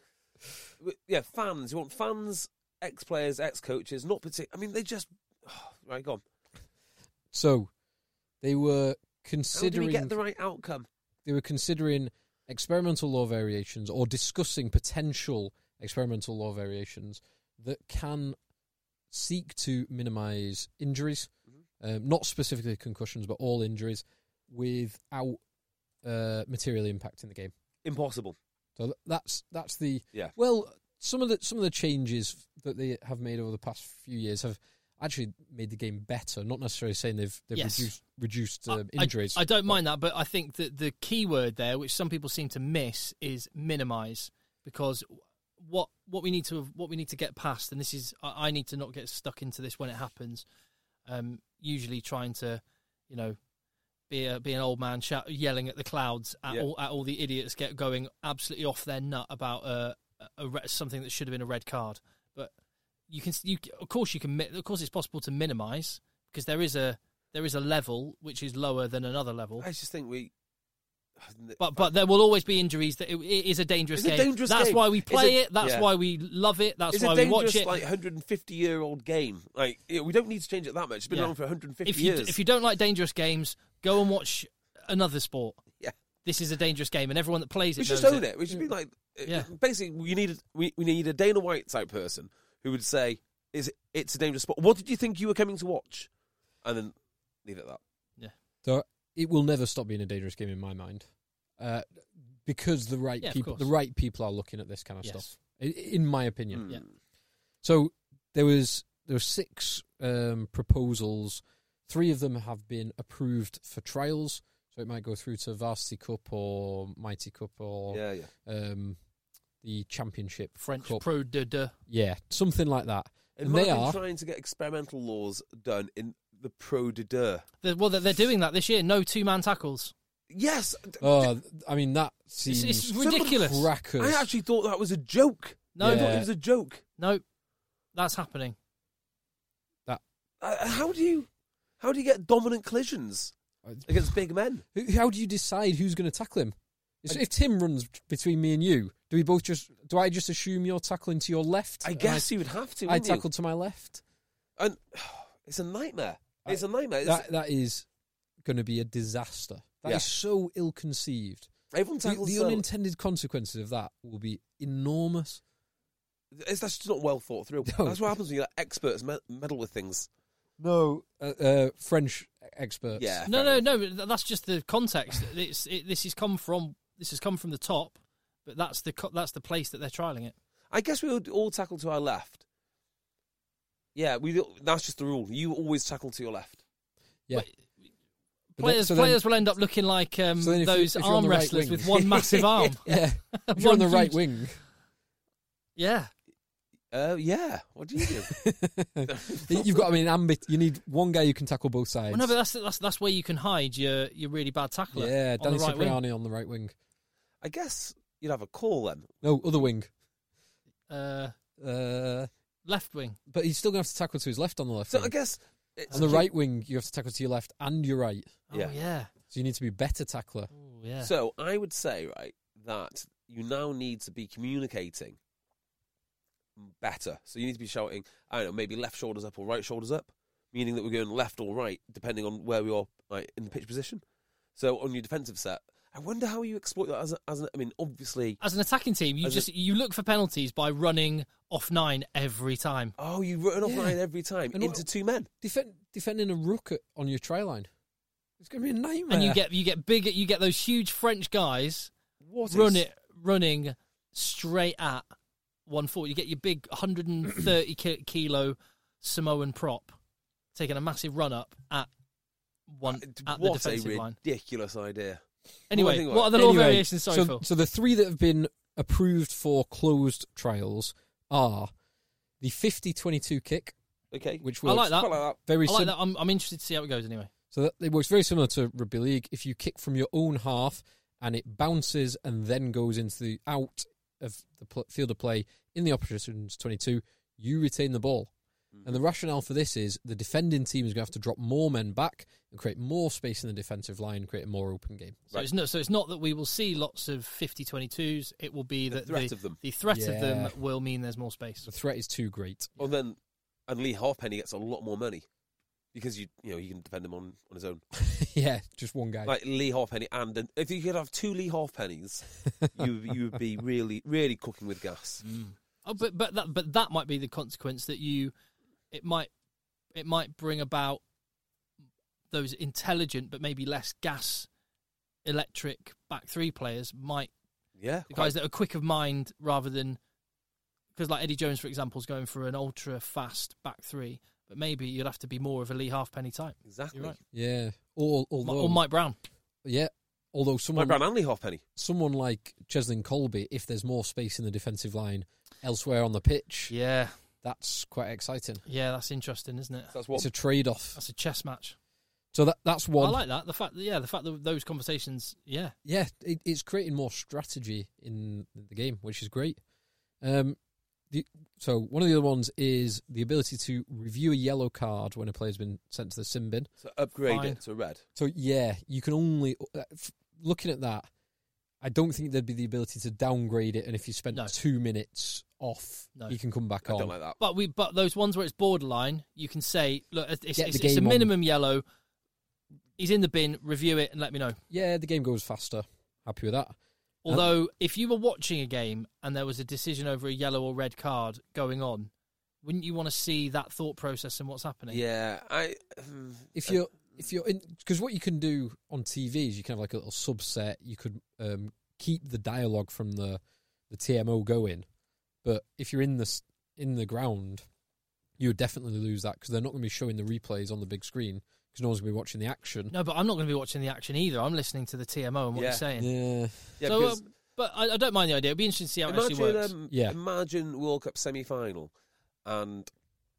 fans. You want fans, ex-players, ex-coaches, not particular. I mean, they just... right, go on. So, they were considering... How do we get the right outcome? They were considering experimental law variations or discussing potential experimental law variations that can seek to minimise injuries, not specifically concussions, but all injuries, without materially impacting the game. Impossible. So that's the... Yeah. Well, some of the changes that they have made over the past few years have actually made the game better. Not necessarily saying they've reduced injuries. I don't mind that, but I think that the key word there, which some people seem to miss, is minimise. Because what we need to get past, and this is I need to not get stuck into this when it happens. Usually trying to, be an old man yelling at the clouds at all the idiots going absolutely off their nut about something that should have been a red card. But of course it's possible to minimise, because there is a level which is lower than another level. I just think But there will always be injuries. It is a dangerous game. That's why we play it. That's why we love it. That's why we watch it. It's a dangerous, 150-year-old game. Like, we don't need to change it that much. It's been around for 150 years. If you don't like dangerous games, go and watch another sport. Yeah, this is a dangerous game, and everyone that plays it knows it. We should own it. We should be like, basically, we need a Dana White type person who would say, it's a dangerous sport. What did you think you were coming to watch? And then leave it at that. Yeah. So it will never stop being a dangerous game in my mind, because the right people are looking at this kind of stuff. In my opinion. Yeah. So there were 6 proposals. 3 of them have been approved for trials, so it might go through to Varsity Cup or Mighty Cup or the Championship French Cup. Pro de. Yeah, something like that. Imagine trying to get experimental laws done in the Pro de Deux. Well, they're doing that this year. No 2-man tackles. Yes. I mean, that seems it's ridiculous. Crackers. I actually thought that was a joke. No, I thought it was a joke. No, that's happening. How do you get dominant collisions against big men? How do you decide who's going to tackle him? If Tim runs between me and you, do I just assume you're tackling to your left? I guess you would have to. I tackle to my left. And it's a nightmare. It's a nightmare. That is going to be a disaster. That is so ill-conceived. Everyone tackles the unintended consequences of that will be enormous. That's just not well thought through. No. That's what happens when you let experts meddle with things. No, French experts. Yeah. No. That's just the context. This has come from the top, but that's the place that they're trialing it. I guess we would all tackle to our left. Yeah, that's just the rule. You always tackle to your left. Yeah. Players will end up looking like those arm wrestlers with one massive arm. Yeah, if you're on the right wing. Yeah. Yeah. What do you do? You've got, you need one guy who can tackle both sides. Well, no, but that's where you can hide your really bad tackler. Yeah, Danny Cipriani on the right wing. I guess you'd have a call then. No, other wing. Left wing. But he's still going to have to tackle to his left on the left wing. So I guess... on the right wing, you have to tackle to your left and your right. Oh, yeah. So you need to be a better tackler. Oh, yeah. So I would say, right, that you now need to be communicating better. So you need to be shouting, I don't know, maybe left shoulders up or right shoulders up, meaning that we're going left or right, depending on where we are in the pitch position. So on your defensive set, I wonder how you exploit that obviously... As an attacking team, you look for penalties by running off 9 every time. Oh, you run off 9 every time into 2 men. Defending a ruck on your try line. It's going to be a nightmare. And you get those huge French guys running straight at 140. You get your big 130 kilo Samoan prop taking a massive run up at the defensive line. What a ridiculous idea. Anyway, what are the law variations? Sorry, Phil. So the 3 that have been approved for closed trials are the 50-22 kick. Okay, which works. I like that. Very I like that. I'm interested to see how it goes anday. So it works very similar to rugby league. If you kick from your own half and it bounces and then goes into the out of the field of play in the opposition's 22, you retain the ball. And the rationale for this is the defending team is going to have to drop more men back and create more space in the defensive line, create a more open game. So, it's not that we will see lots of 50-22s. It will be that the threat of them will mean there's more space. The threat is too great. Well, then, and Lee Halfpenny gets a lot more money because you can defend him on his own. Yeah, just one guy. Like Lee Halfpenny, and if you could have 2 Lee Halfpennies, you would be really, really cooking with gas. Oh, but that might be the consequence that it might bring about those intelligent but maybe less gas electric back 3 players the guys that are quick of mind rather than, because like Eddie Jones for example is going for an ultra fast back 3, but maybe you'll have to be more of a Lee Halfpenny type. Exactly. You're right. Yeah. Or Mike Brown. Yeah. Although Mike Brown and Lee Halfpenny. Someone like Cheslin Colby, if there's more space in the defensive line elsewhere on the pitch. Yeah. That's quite exciting. Yeah, that's interesting, isn't it? It's a trade-off. That's a chess match. So that's one. I like that. The fact that those conversations, yeah. Yeah, it's creating more strategy in the game, which is great. So one of the other ones is the ability to review a yellow card when a player's been sent to the sin bin. So upgrade it to red. So yeah, you can only... looking at that, I don't think there'd be the ability to downgrade it, and if you spent 2 minutes off, you can come back on. I don't like that. But those ones where it's borderline, you can say, look, it's a minimum yellow. He's in the bin, review it and let me know. Yeah, the game goes faster. Happy with that. Although, if you were watching a game and there was a decision over a yellow or red card going on, wouldn't you want to see that thought process and what's happening? Yeah, if you're in, because what you can do on TV is you can have like a little subset. You could keep the dialogue from the TMO going, but if you're in the ground, you would definitely lose that because they're not going to be showing the replays on the big screen because no one's going to be watching the action. No, but I'm not going to be watching the action either. I'm listening to the TMO and what you're saying. Yeah. So, but I don't mind the idea. It'd be interesting to see how it actually works. Imagine World Cup semi-final and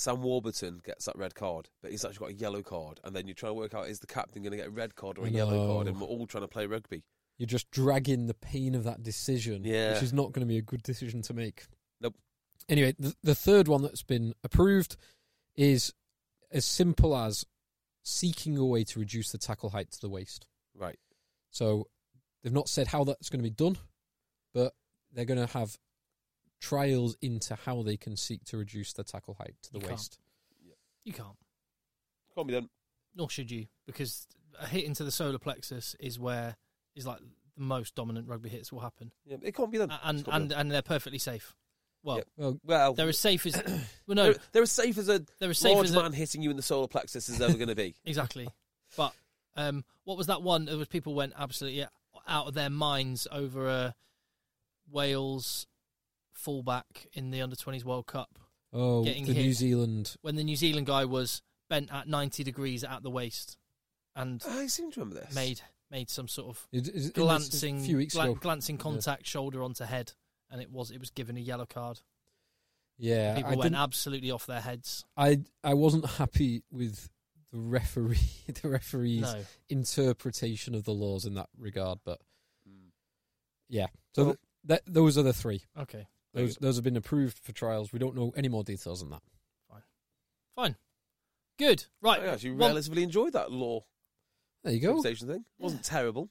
Sam Warburton gets that red card, but he's actually got a yellow card, and then you're trying to work out, is the captain going to get a red card or a yellow card, and we're all trying to play rugby. You're just dragging the pain of that decision, which is not going to be a good decision to make. Nope. Anyway, the third one that's been approved is as simple as seeking a way to reduce the tackle height to the waist. Right. So they've not said how that's going to be done, but they're going to have trials into how they can seek to reduce the tackle height to the waist. You can't. Can't be done. Nor should you, because a hit into the solar plexus is like the most dominant rugby hits will happen. Yeah, it can't be done. And they're perfectly safe. Well, they're as safe as they're as safe as a large man hitting you in the solar plexus is ever going to be. Exactly. But what was that one? There was people went absolutely out of their minds over a Wales fullback in the under-20s World Cup. Oh, getting the hit New Zealand. When the New Zealand guy was bent at 90 degrees at the waist, and I seem to remember this. Made some sort of glancing contact, shoulder onto head, and it was given a yellow card. Yeah, people went absolutely off their heads. I wasn't happy with the referee's interpretation of the laws in that regard, but yeah. So those are the three. Okay. Those have been approved for trials. We don't know any more details than that. Fine. Good. Right. I actually relatively enjoyed that law. There you go. Thing. It wasn't terrible.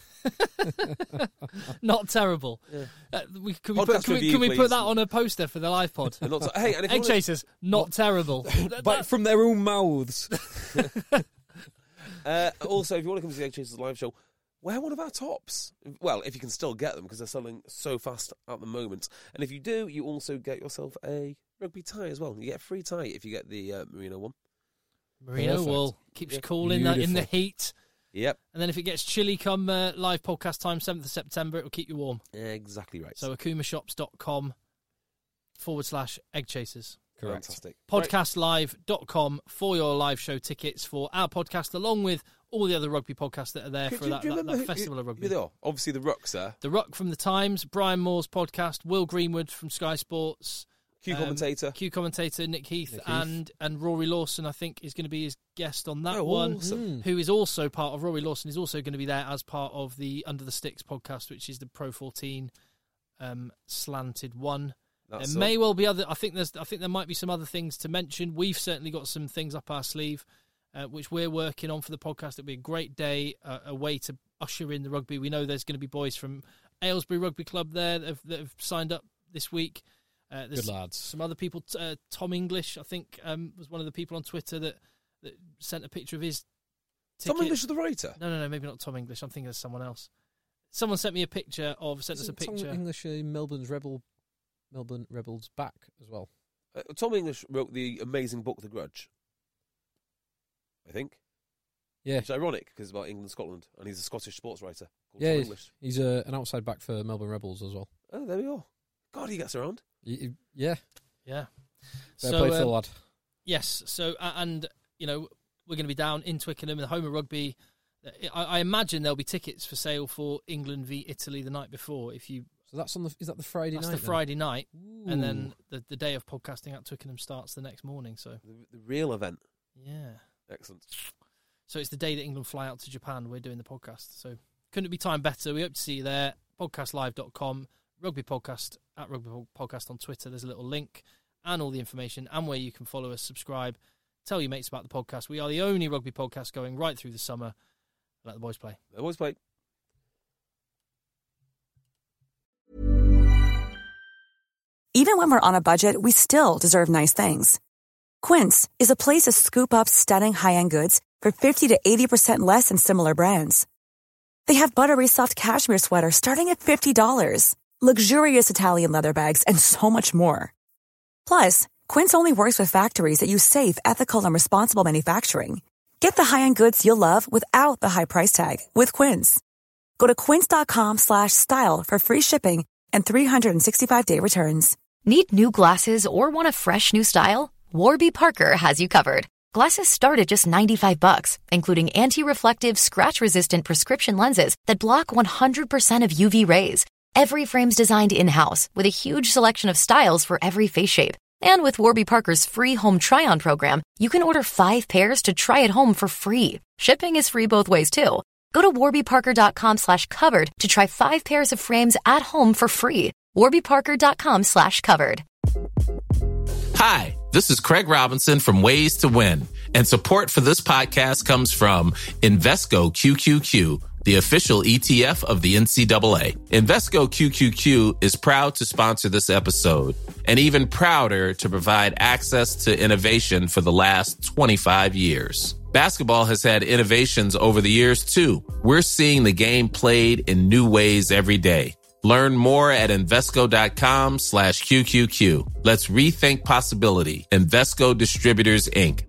Not terrible. Yeah. Can we put that on a poster for the live pod? Hey, Egg Chasers, not terrible. But from their own mouths. Also, if you want to come to the Egg Chasers live show, wear one of our tops. Well, if you can still get them, because they're selling so fast at the moment. And if you do, you also get yourself a rugby tie as well. You get a free tie if you get the merino one. Merino wool keeps you cool in the heat. Yep. And then if it gets chilly come live podcast time, 7th of September, it will keep you warm. Exactly right. So akumashops.com/Egg Chasers. Correct. Fantastic. Podcastlive.com for your live show tickets for our podcast, along with all the other rugby podcasts that are there for that festival of rugby. Obviously, the Ruck's there. The Ruck from the Times, Brian Moore's podcast, Will Greenwood from Sky Sports, Q commentator Nick Heath, and Rory Lawson, I think, is going to be his guest on that one. Awesome. Who is also part of Rory Lawson, is also going to be there as part of the Under the Sticks podcast, which is the Pro 14 slanted one. There may well be other. I think there might be some other things to mention. We've certainly got some things up our sleeve, which we're working on for the podcast. It'll be a great day, a way to usher in the rugby. We know there's going to be boys from Aylesbury Rugby Club there that have signed up this week. There's good lads. Some other people. Tom English, I think, was one of the people on Twitter that sent a picture of his ticket. Tom English is the writer? No, maybe not Tom English. I'm thinking of someone else. Someone sent me a picture us a picture. Tom English, Melbourne Rebels back as well. Tom English wrote the amazing book The Grudge, I think. Yeah. It's ironic because it's about England and Scotland, and he's a Scottish sports writer called Tom English. He's an outside back for Melbourne Rebels as well. Oh, there we are. God, he gets around. Yeah. Fair play for the lad. Yes. So, and we're going to be down in Twickenham, the home of rugby. I imagine there'll be tickets for sale for England v Italy the night before. So that's is that the Friday night? That's the Friday night, and then the day of podcasting at Twickenham starts the next morning. So the real event. Yeah. Excellent. So it's the day that England fly out to Japan. We're doing the podcast. So couldn't it be time better? We hope to see you there. Podcastlive.com, Rugby Podcast at Rugby Podcast on Twitter. There's a little link and all the information and where you can follow us, subscribe, tell your mates about the podcast. We are the only rugby podcast going right through the summer. Let the boys play. The boys play. Even when we're on a budget, we still deserve nice things. Quince is a place to scoop up stunning high-end goods for 50 to 80% less than similar brands. They have buttery soft cashmere sweaters starting at $50, luxurious Italian leather bags, and so much more. Plus, Quince only works with factories that use safe, ethical, and responsible manufacturing. Get the high-end goods you'll love without the high price tag with Quince. Go to quince.com/style for free shipping and 365-day returns. Need new glasses or want a fresh new style? Warby Parker has you covered. Glasses start at just $95, including anti-reflective, scratch-resistant prescription lenses that block 100% of UV rays. Every frame's designed in-house with a huge selection of styles for every face shape. And with Warby Parker's free home try-on program, you can order 5 pairs to try at home for free. Shipping is free both ways, too. Go to warbyparker.com/covered to try 5 pairs of frames at home for free. warbyparker.com/covered. Hi, this is Craig Robinson from Ways to Win, and support for this podcast comes from Invesco QQQ, the official ETF of the NCAA. Invesco QQQ is proud to sponsor this episode, and even prouder to provide access to innovation for the last 25 years. Basketball has had innovations over the years, too. We're seeing the game played in new ways every day. Learn more at Invesco.com/QQQ. Let's rethink possibility. Invesco Distributors, Inc.